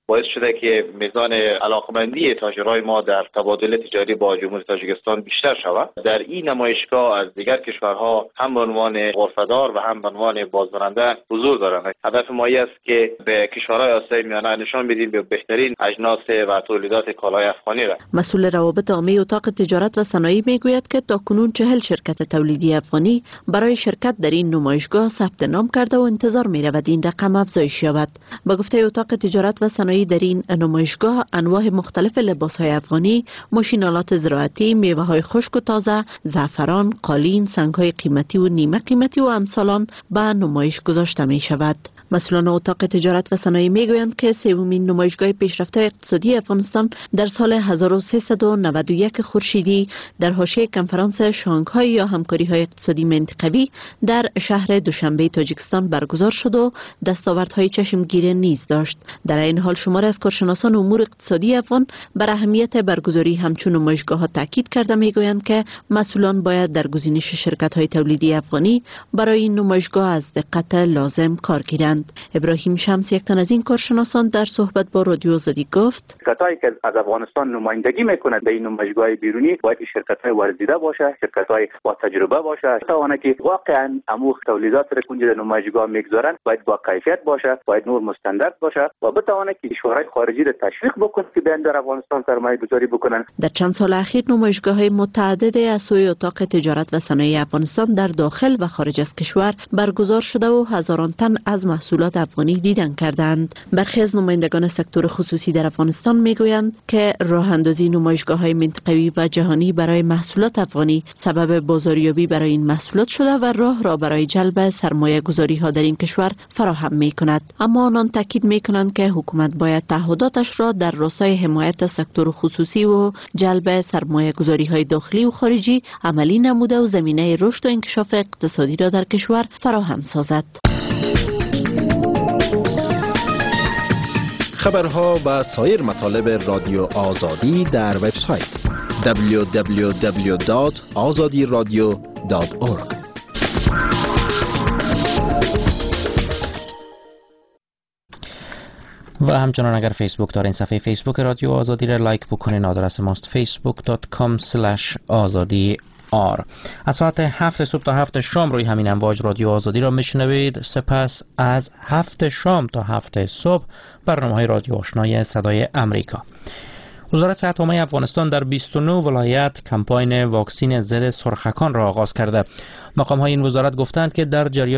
باعث شده که میزان علاقمندی تاجرای ما در تبادل تجاری با جمهوری تاجیکستان بیشتر شود. در این نمایشگاه از دیگر کشورها هم به عنوان غرفه‌دار و هم به عنوان بازدارنده حضور دارند. هدف ما است که به کشورهای آسیای میانه نشان بدیم به بهترین اجناس و تولیدات کالای افغانی را. مسئول روابط عامه اتاق تجارت و صنایع میگوید که تاکنون 40 شرکت تولیدی افغانی برای شرکت در این نمایشگاه ثبت نام کرده و انتظار می‌رود این رقم افزایش یابد. با گفته اتاق تجارت و صنایع در این نمایشگاه انواع مختلف لباس‌های افغانی، ماشین‌آلات زراعتی، میوه‌های خشک و تازه، زعفران، قالین، سنگ‌های قیمتی و نیمه قیمتی و امثال آن به نمایش گذاشته می‌شود. مسئولان اتاق تجارت و صنایع میگویند که سومین نمایشگاه پیشرفته اقتصادی افغانستان در سال 1391 خورشیدی در حاشیه کنفرانس شانگهای یا همکاری‌های اقتصادی منطقوی در شهر دوشنبه تاجیکستان برگزار شد و دستاوردهای چشمگیر نیز داشت. در این حال شماری از کارشناسان امور اقتصادی افغان بر اهمیت برگزاری همچون نمایشگاه‌ها تاکید کرده میگویند که مسئولان باید در گزینش شرکت‌های تولیدی افغانی برای این نمایشگاه از دقت لازم کار گیرند. ابراهیم شمس یک تن از این کارشناسان در صحبت با رادیو آزادی گفت شرکتایی که از افغانستان نمایندگی میکنند در این نمایشگاه بیرونی باید شرکت‌های ورزیده باشه، شرکت‌های با تجربه باشه، تا که واقعا اموخ تولیدات را کنج در نمایشگاه میگذارن باید با کیفیت باشه، باید نور مستندرد باشه و بتونه که کشورهای خارجی را تشویق بکنه که بیان در افغانستان سرمایه گذاری بکنن. در چند سال اخیر نمایشگاه‌های متعدد از سوی اتاق تجارت و صنایع افغانستان در داخل و خارج از کشور برگزار شده و هزاران تن از محصولات افغانی دیدن کردند. برخی از نمایندگان سکتور خصوصی در افغانستان میگویند که راه اندازی نمایشگاه‌های منطقوی و جهانی برای محصولات افغانی سبب بازاریابی برای این محصولات شده و راه را برای جلب سرمایه گذاری ها در این کشور فراهم می کند. اما آنان تاکید می کنند که حکومت باید تعهداتش را در راستای حمایت سکتور خصوصی و جلب سرمایه گذاری های داخلی و خارجی عملی نموده و زمینه رشد و انکشاف اقتصادی را در کشور فراهم سازد. خبرها و سایر مطالب رادیو آزادی در وبسایت www.azadiradio.org. و همچنان اگر فیسبوک دارین صفحه فیسبوک رادیو آزادی را لایک بکنین. آدرس ماست facebook.com/azadi. از ساعت 7 صبح تا 7 شام روی همین امواج رادیو آزادی را میشنوید. سپس از 7 شام تا 7 صبح برنامه‌های رادیو آشنای صدای امریکا. وزارت صحت عامه افغانستان در 29 ولایت کمپاین واکسین ضد سرخکان را آغاز کرده. مقام‌های این وزارت گفتند که در جریان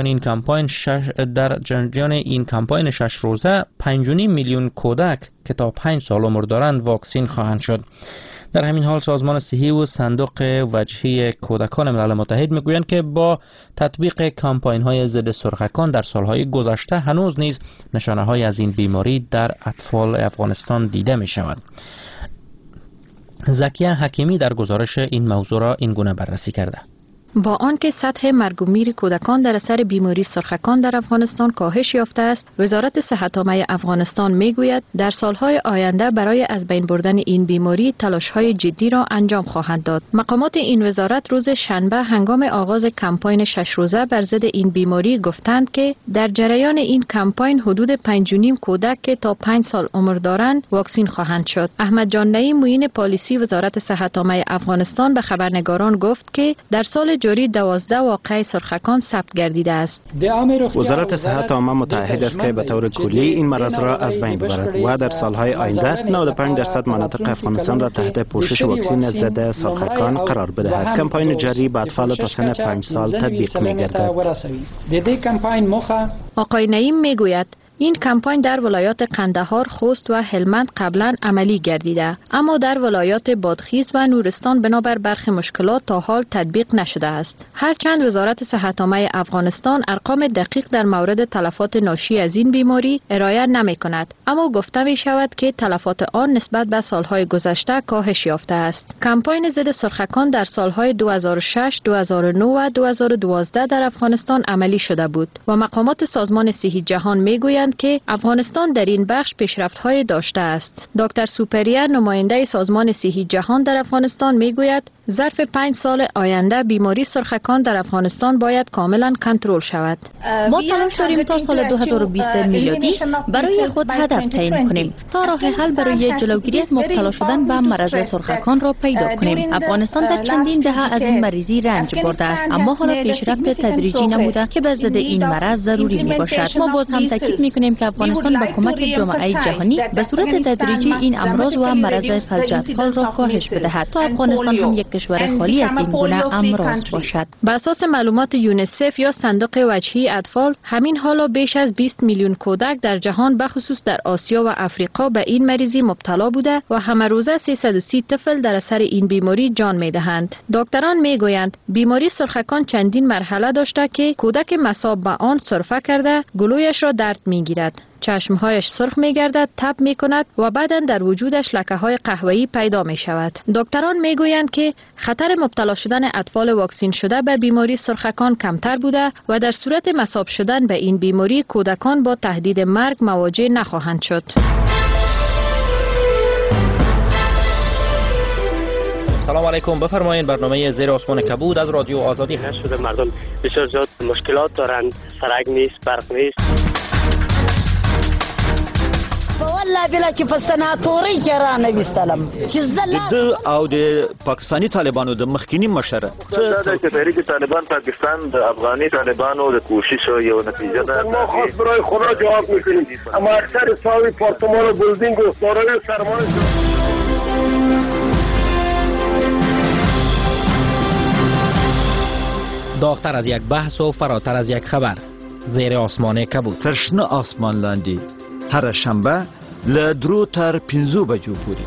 این کمپاین 6 روزه 5.5 میلیون کودک که تا 5 سال عمر دارند واکسین خواهند شد. در همین حال سازمان صحی و صندوق وجهی کودکان ملل متحد میگویند که با تطبیق کمپاین‌های ضد سرخکان در سالهای گذشته هنوز نیز نشانه‌های از این بیماری در اطفال افغانستان دیده می‌شود. زکیه حکیمی در گزارش این موضوع را این گونه بررسی کرده. با آنکه سطح مرگ و میر کودکان در اثر بیماری سرخکان در افغانستان کاهش یافته است، وزارت صحت عامه افغانستان میگوید در سالهای آینده برای از بین بردن این بیماری تلاش‌های جدی را انجام خواهند داد. مقامات این وزارت روز شنبه هنگام آغاز کمپاین 6 روزه بر ضد این بیماری گفتند که در جریان این کمپاین حدود 5.5 کودک که تا 5 سال عمر دارند واکسین خواهند شد. احمد جان نعیم معین پالیسی وزارت صحت عامه افغانستان به خبرنگاران گفت که در سال جاری 12 واقعه سرخکان ثبت گردیده است. وزارت صحت عامه متعهد است که به طور کلی این مرض را از بین ببرد و در سالهای آینده 95% مناطق افغانستان را تحت پوشش واکسین ضد سرخکان قرار بدهد. کمپاین جاری به اطفال تا سن 5 سال تطبیق می‌گردد. آقای نعیم میگوید این کمپاین در ولایات قندهار، خوست و هلمند قبلا عملی گردیده، اما در ولایات بادغیس و نورستان بنابر برخی مشکلات تا حال تطبیق نشده است. هرچند وزارت صحت عامه افغانستان ارقام دقیق در مورد تلفات ناشی از این بیماری ارائه نمی کند، اما گفته می شود که تلفات آن نسبت به سالهای گذشته کاهش یافته است. کمپاین ضد سرخکان در سالهای 2006، 2009 و 2012 در افغانستان عملی شده بود و مقامات سازمان صحی جهان می گویند که افغانستان در این بخش پیشرفت‌های داشته است. دکتر سوپریا نماینده سازمان صحی جهان در افغانستان میگوید ظرف 5 سال آینده بیماری سرخکان در افغانستان باید کاملا کنترل شود. ما تلاش داریم تا سال 2020 میلادی برای خود هدف تعیین کنیم تا راه حل برای جلوگیری از مبتلا شدن به مرض سرخکان را پیدا کنیم. افغانستان در چندین دهه از این مریضی رنج برده است، اما حالا پیشرفت تدریجی نموده که به ضد این مرض ضروری می باشد. ما باز هم تاکید می کنیم که افغانستان با کمک جامعه جهانی به صورت تدریجی این امراض و مرض فلج‌اطفال را کاهش بدهد تا افغانستان هم یک کشور خالی از این گونه امراض باشد. بر اساس معلومات یونیسف یا صندوق وجهی اطفال، همین حالا بیش از 20 میلیون کودک در جهان به خصوص در آسیا و افریقا به این مریضی مبتلا بوده و همه روزه 330 طفل در اثر این بیماری جان می‌دهند. دکتران میگویند بیماری سرخکان چندین مرحله داشته که کودک مصاب به آن سرفه کرده گلویش را درد می‌گیرد، چشمهایش سرخ می‌گردد، تب می‌کند و بعداً در وجودش لکه‌های قهوه‌ای پیدا می‌شود. دکتران می‌گویند که خطر مبتلا شدن اطفال واکسین شده به بیماری سرخکان کمتر بوده و در صورت مصاب شدن به این بیماری کودکان با تهدید مرگ مواجه نخواهند شد. سلام علیکم، بفرمایید. برنامه زیر آسمان کبود از رادیو آزادی هست. شده مردم بسیار زیاد مشکلات دارند، سرک نیست، برق نیست. والله بلا چې په سناتوري کې را نویستلم چې د او د پاکستانی طالبانو د مخکینی مشره دا چې تحریک طالبان پاکستان د افغاني طالبانو د کوشش یو نتیجه ده. ما خاص برای خدا جواب میکنیم، اما اکثر ساوی پارتمان و بلدینگ و دارای سرمایه داغتر از یک بحث و فراتر از یک خبر، زیر آسمان کبود. ترشنه آسمان لاندی هر شنبه له 2 تر 5 بجو پورې.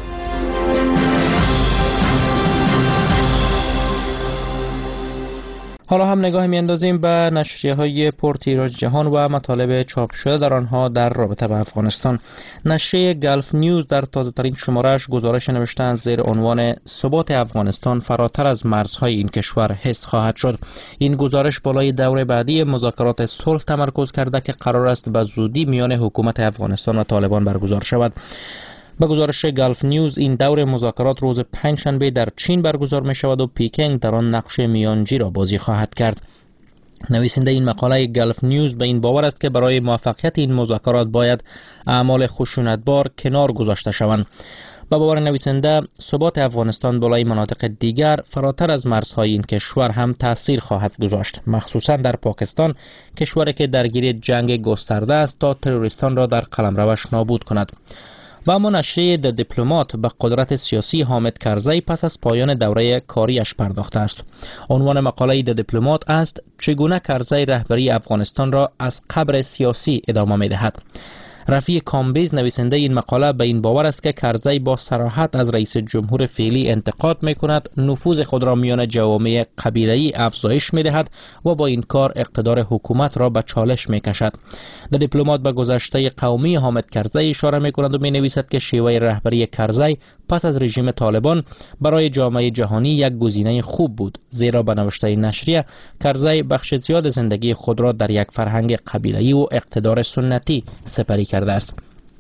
حالا هم نگاه میاندازیم به نشریه‌های پرتیراژ جهان و مطالب چاپ شده در آنها در رابطه با افغانستان. نشریه گلف نیوز در تازه‌ترین شماره‌اش گزارش نوشته زیر عنوان ثبات افغانستان فراتر از مرزهای این کشور حس خواهد شد. این گزارش بالای دور بعدی مذاکرات صلح تمرکز کرده که قرار است به زودی میان حکومت افغانستان و طالبان برگزار شود. به گزارش گلف نیوز این دور مذاکرات روز پنجشنبه در چین برگزار می شود و پیکنگ در آن نقش میانجی را بازی خواهد کرد. نویسنده این مقاله گلف نیوز به این باور است که برای موفقیت این مذاکرات باید اعمال خشونتبار کنار گذاشته شوند. با باور نویسنده ثبات افغانستان بالای مناطق دیگر فراتر از مرزهای این کشور هم تأثیر خواهد گذاشت، مخصوصا در پاکستان، کشوری که درگیر جنگ گسترده است تا تروریستان را در قلمروش نابود کند. و اما نشریه د دیپلمات به قدرت سیاسی حامد کرزی پس از پایان دوره کاریش پرداخته است. عنوان مقاله د دیپلمات است چگونه کرزی رهبری افغانستان را از قبر سیاسی ادامه می‌دهد. رفیع کامبیز نویسنده این مقاله به این باور است که کرزی با صراحت از رئیس جمهور فعلی انتقاد می‌کند، نفوذ خود را میان جوامع قبیله‌ای افزایش می‌دهد و با این کار اقتدار حکومت را به چالش می‌کشد. در دیپلمات به گذشته قومی حامد کرزی اشاره می‌کند و می‌نویسد که شیوه رهبری کرزی پس از رژیم طالبان برای جامعه جهانی یک گزینه خوب بود، زیرا به نوشته نشریه کرزی بخش زیاد زندگی خود را در یک فرهنگ قبیله‌ای و اقتدار سنتی سپری کرده است.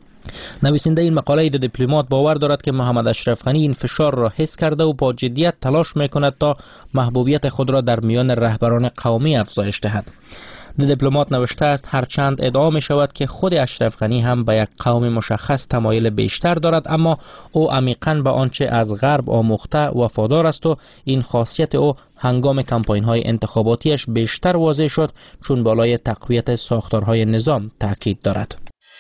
نویسنده این مقاله د دیپلمات باور دارد که محمد اشرف غنی این فشار را حس کرده و با جدیت تلاش می‌کند تا محبوبیت خود را در میان رهبران قومی افزایش دهد. د دیپلمات نوشته است هرچند ادعا می شود که خود اشرف غنی هم به یک قوم مشخص تمایل بیشتر دارد، اما او عمیقاً به آنچه از غرب آموخته وفادار است و این خاصیت او هنگام کمپاین‌های انتخاباتیش بیشتر واضح شد، چون بالای تقویت ساختارهای نظام تاکید دارد.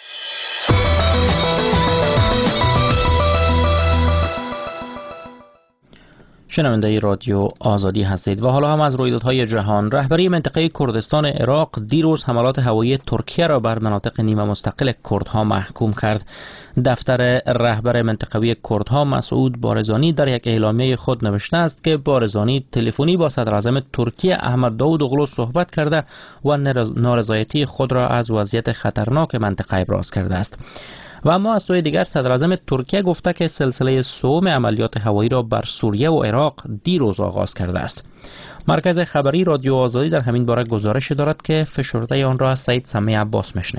شنونده رادیو آزادی هستید و حالا هم از رویدادهای جهان. رهبری منطقه کردستان عراق دیروز حملات هوایی ترکیه را بر مناطق نیمه مستقل کردها محکوم کرد. دفتر رهبر منطقوی کردها مسعود بارزانی در یک اعلامیه خود نوشته است که بارزانی تلفنی با صدراعظم ترکیه احمد داوودوغلو صحبت کرده و نارضایتی خود را از وضعیت خطرناک منطقه ابراز کرده است. و اما از سوی دیگر صدراعظم ترکیه گفته که سلسله سوم عملیات هوایی را بر سوریه و عراق دیروز آغاز کرده است. مرکز خبری رادیو آزادی در همین باره گزارش دارد که فشرده آن را از سید سمیع عباس میشنوید.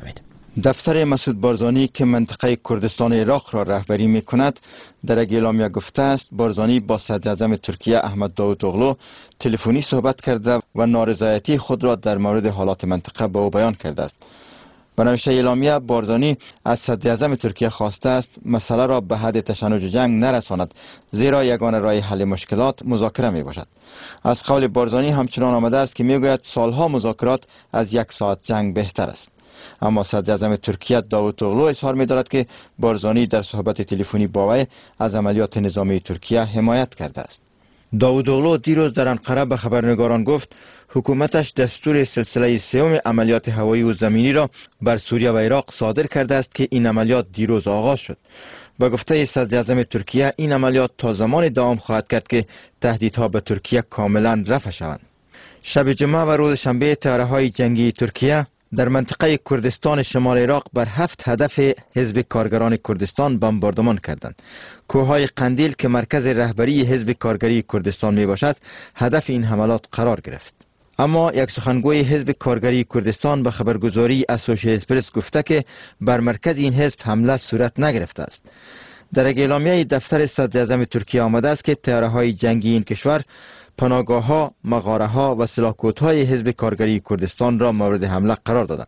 دفتر مسعود بارزانی که منطقه کردستان عراق را رهبری می کند در اعلامیه گفته است بارزانی با صدر اعظم ترکیه احمد داوودوغلو تلفنی صحبت کرده و نارضایتی خود را در مورد حالات منطقه به او بیان کرده است. به نوشته اعلامیه بارزانی از صدر اعظم ترکیه خواسته است مسئله را به حد تشنج جنگ نرساند، زیرا یگانه راه حل مشکلات مذاکره می باشد. از قول بارزانی همچنان آمده است که میگوید سالها مذاکرات از 1 ساعت جنگ بهتر است. اما صدر اعظم ترکیه داوودوغلو اظهار می‌دارد که بارزانی در صحبت تلفنی با وی از عملیات نظامی ترکیه حمایت کرده است. داوودوغلو دیروز در انقره به خبرنگاران گفت حکومتش دستور سلسله سوم عملیات هوایی و زمینی را بر سوریه و عراق صادر کرده است که این عملیات دیروز آغاز شد. به گفته صدر اعظم ترکیه این عملیات تا زمان دوام خواهد کرد که تهدیدها به ترکیه کاملا رفع شوند. شب جمعه و روز شنبه طیاره‌های جنگی ترکیه در منطقه کردستان شمال عراق بر 7 هدف حزب کارگران کردستان بمباردمان کردند. کوههای قندیل که مرکز رهبری حزب کارگری کردستان می باشد هدف این حملات قرار گرفت. اما یک سخنگوی حزب کارگری کردستان به خبرگزاری اسوشییتد پرس گفته که بر مرکز این حزب حمله صورت نگرفته است. در اعلامیه دفتر صدر اعظم ترکیه آمده است که طیاره‌های جنگی این کشور پناهگاه‌ها، مغاره‌ها و سلاح‌کوت‌های حزب کارگری کردستان را مورد حمله قرار دادند.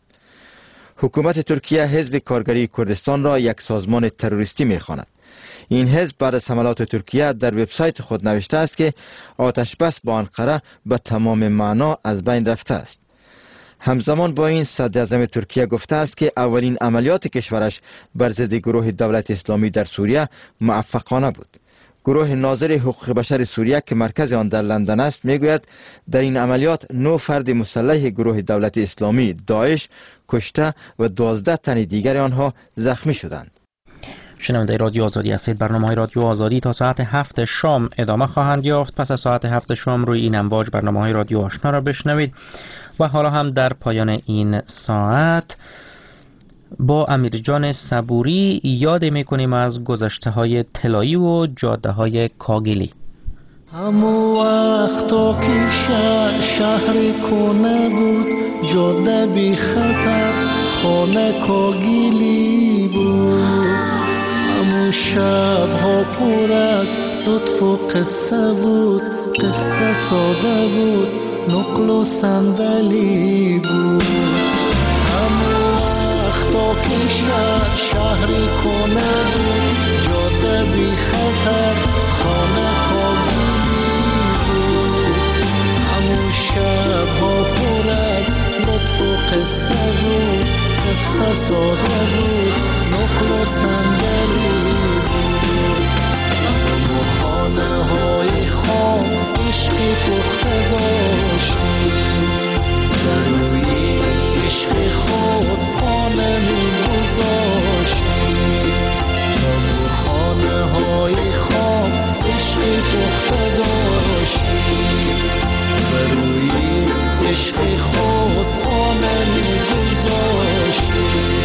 حکومت ترکیه حزب کارگری کردستان را یک سازمان تروریستی می‌خواند. این حزب بعد از حملات ترکیه در وبسایت خود نوشته است که آتش بس با انقره به تمام معنا از بین رفته است. همزمان با این صدر اعظم ترکیه گفته است که اولین عملیات کشورش بر ضد گروه دولت اسلامی در سوریه موفقانه بود. گروه ناظر حقوق بشر سوریه که مرکز آن در لندن است میگوید در این عملیات 9 فرد مسلح گروه دولت اسلامی داعش کشته و 12 تن دیگر آنها زخمی شدند. شنونده رادیو آزادی هستید. برنامه‌های رادیو آزادی تا ساعت 7 شام ادامه خواهند یافت. پس از ساعت 7 شام روی این امواج برنامه‌های رادیو آشنا را بشنوید و حالا هم در پایان این ساعت با امیرجان صبوری یاد میکنیم از گذشته های طلایی و جاده های کاگلی. همو وقتا که شهر کنه بود جاده بی خطر خانه کاگلی بود. همو شب ها پر از لطف و قصه بود، قصه ساده بود، نقل و صندلی بود. تا که شهری کنه بود جاده بی خطر خانه کاگلی بود. همون شب ها پر از لطف و قصه بود، قصه ساده بود، نقل و صندلی بود. همون خانه های خام عشقی پخته داشتیم، در روی عشق خود خانه می گذاشتیم. همون خانه های خام عشقی پخته داشتیم، در روی عشق خود خانه می گذاشتیم.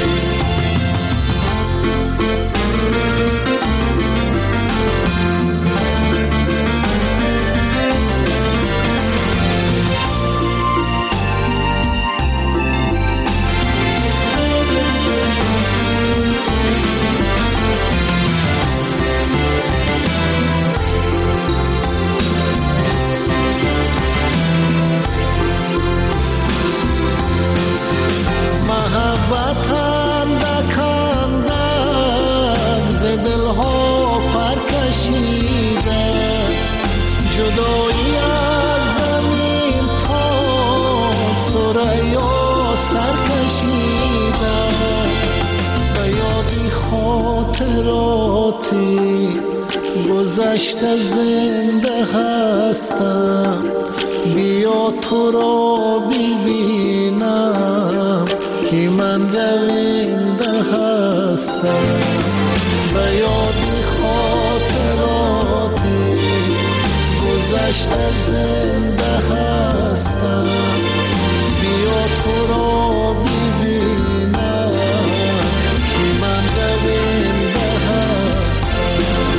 گذشته زنده هستم، بیا تو را ببینم که من رونده هستم. به یاد خاطراتی گذشته زنده هستم، بیا تو را ببینم که من رونده هستم.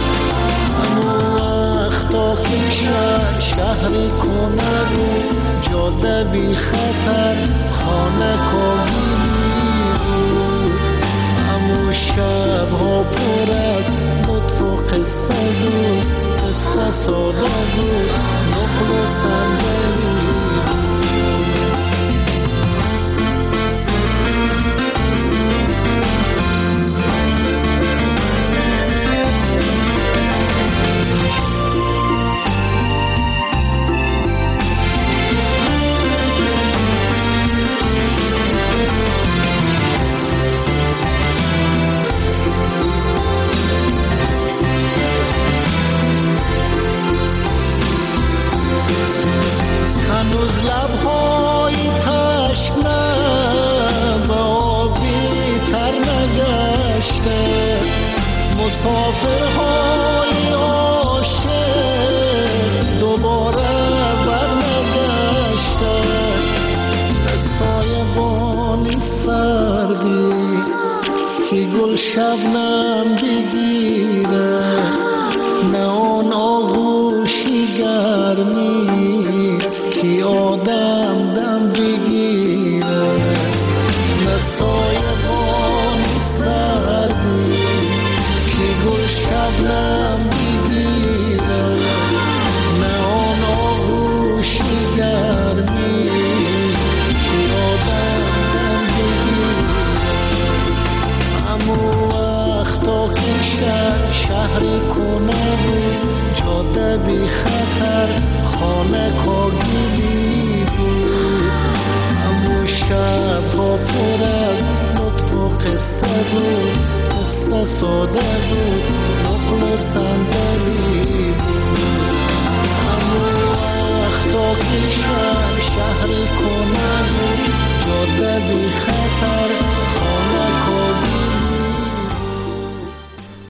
تا که شهری کنه بود جاده بی خطر خانه کاگلی بود. شهری کنه بود، جاده بی خطر، خانه کاگیلی بود. همون شب ها پر از لطف و قصه بود، قصه ساده بود، نقل و صندلی بود. همون وقتا که شهری کنه بود، جاده بی خطر،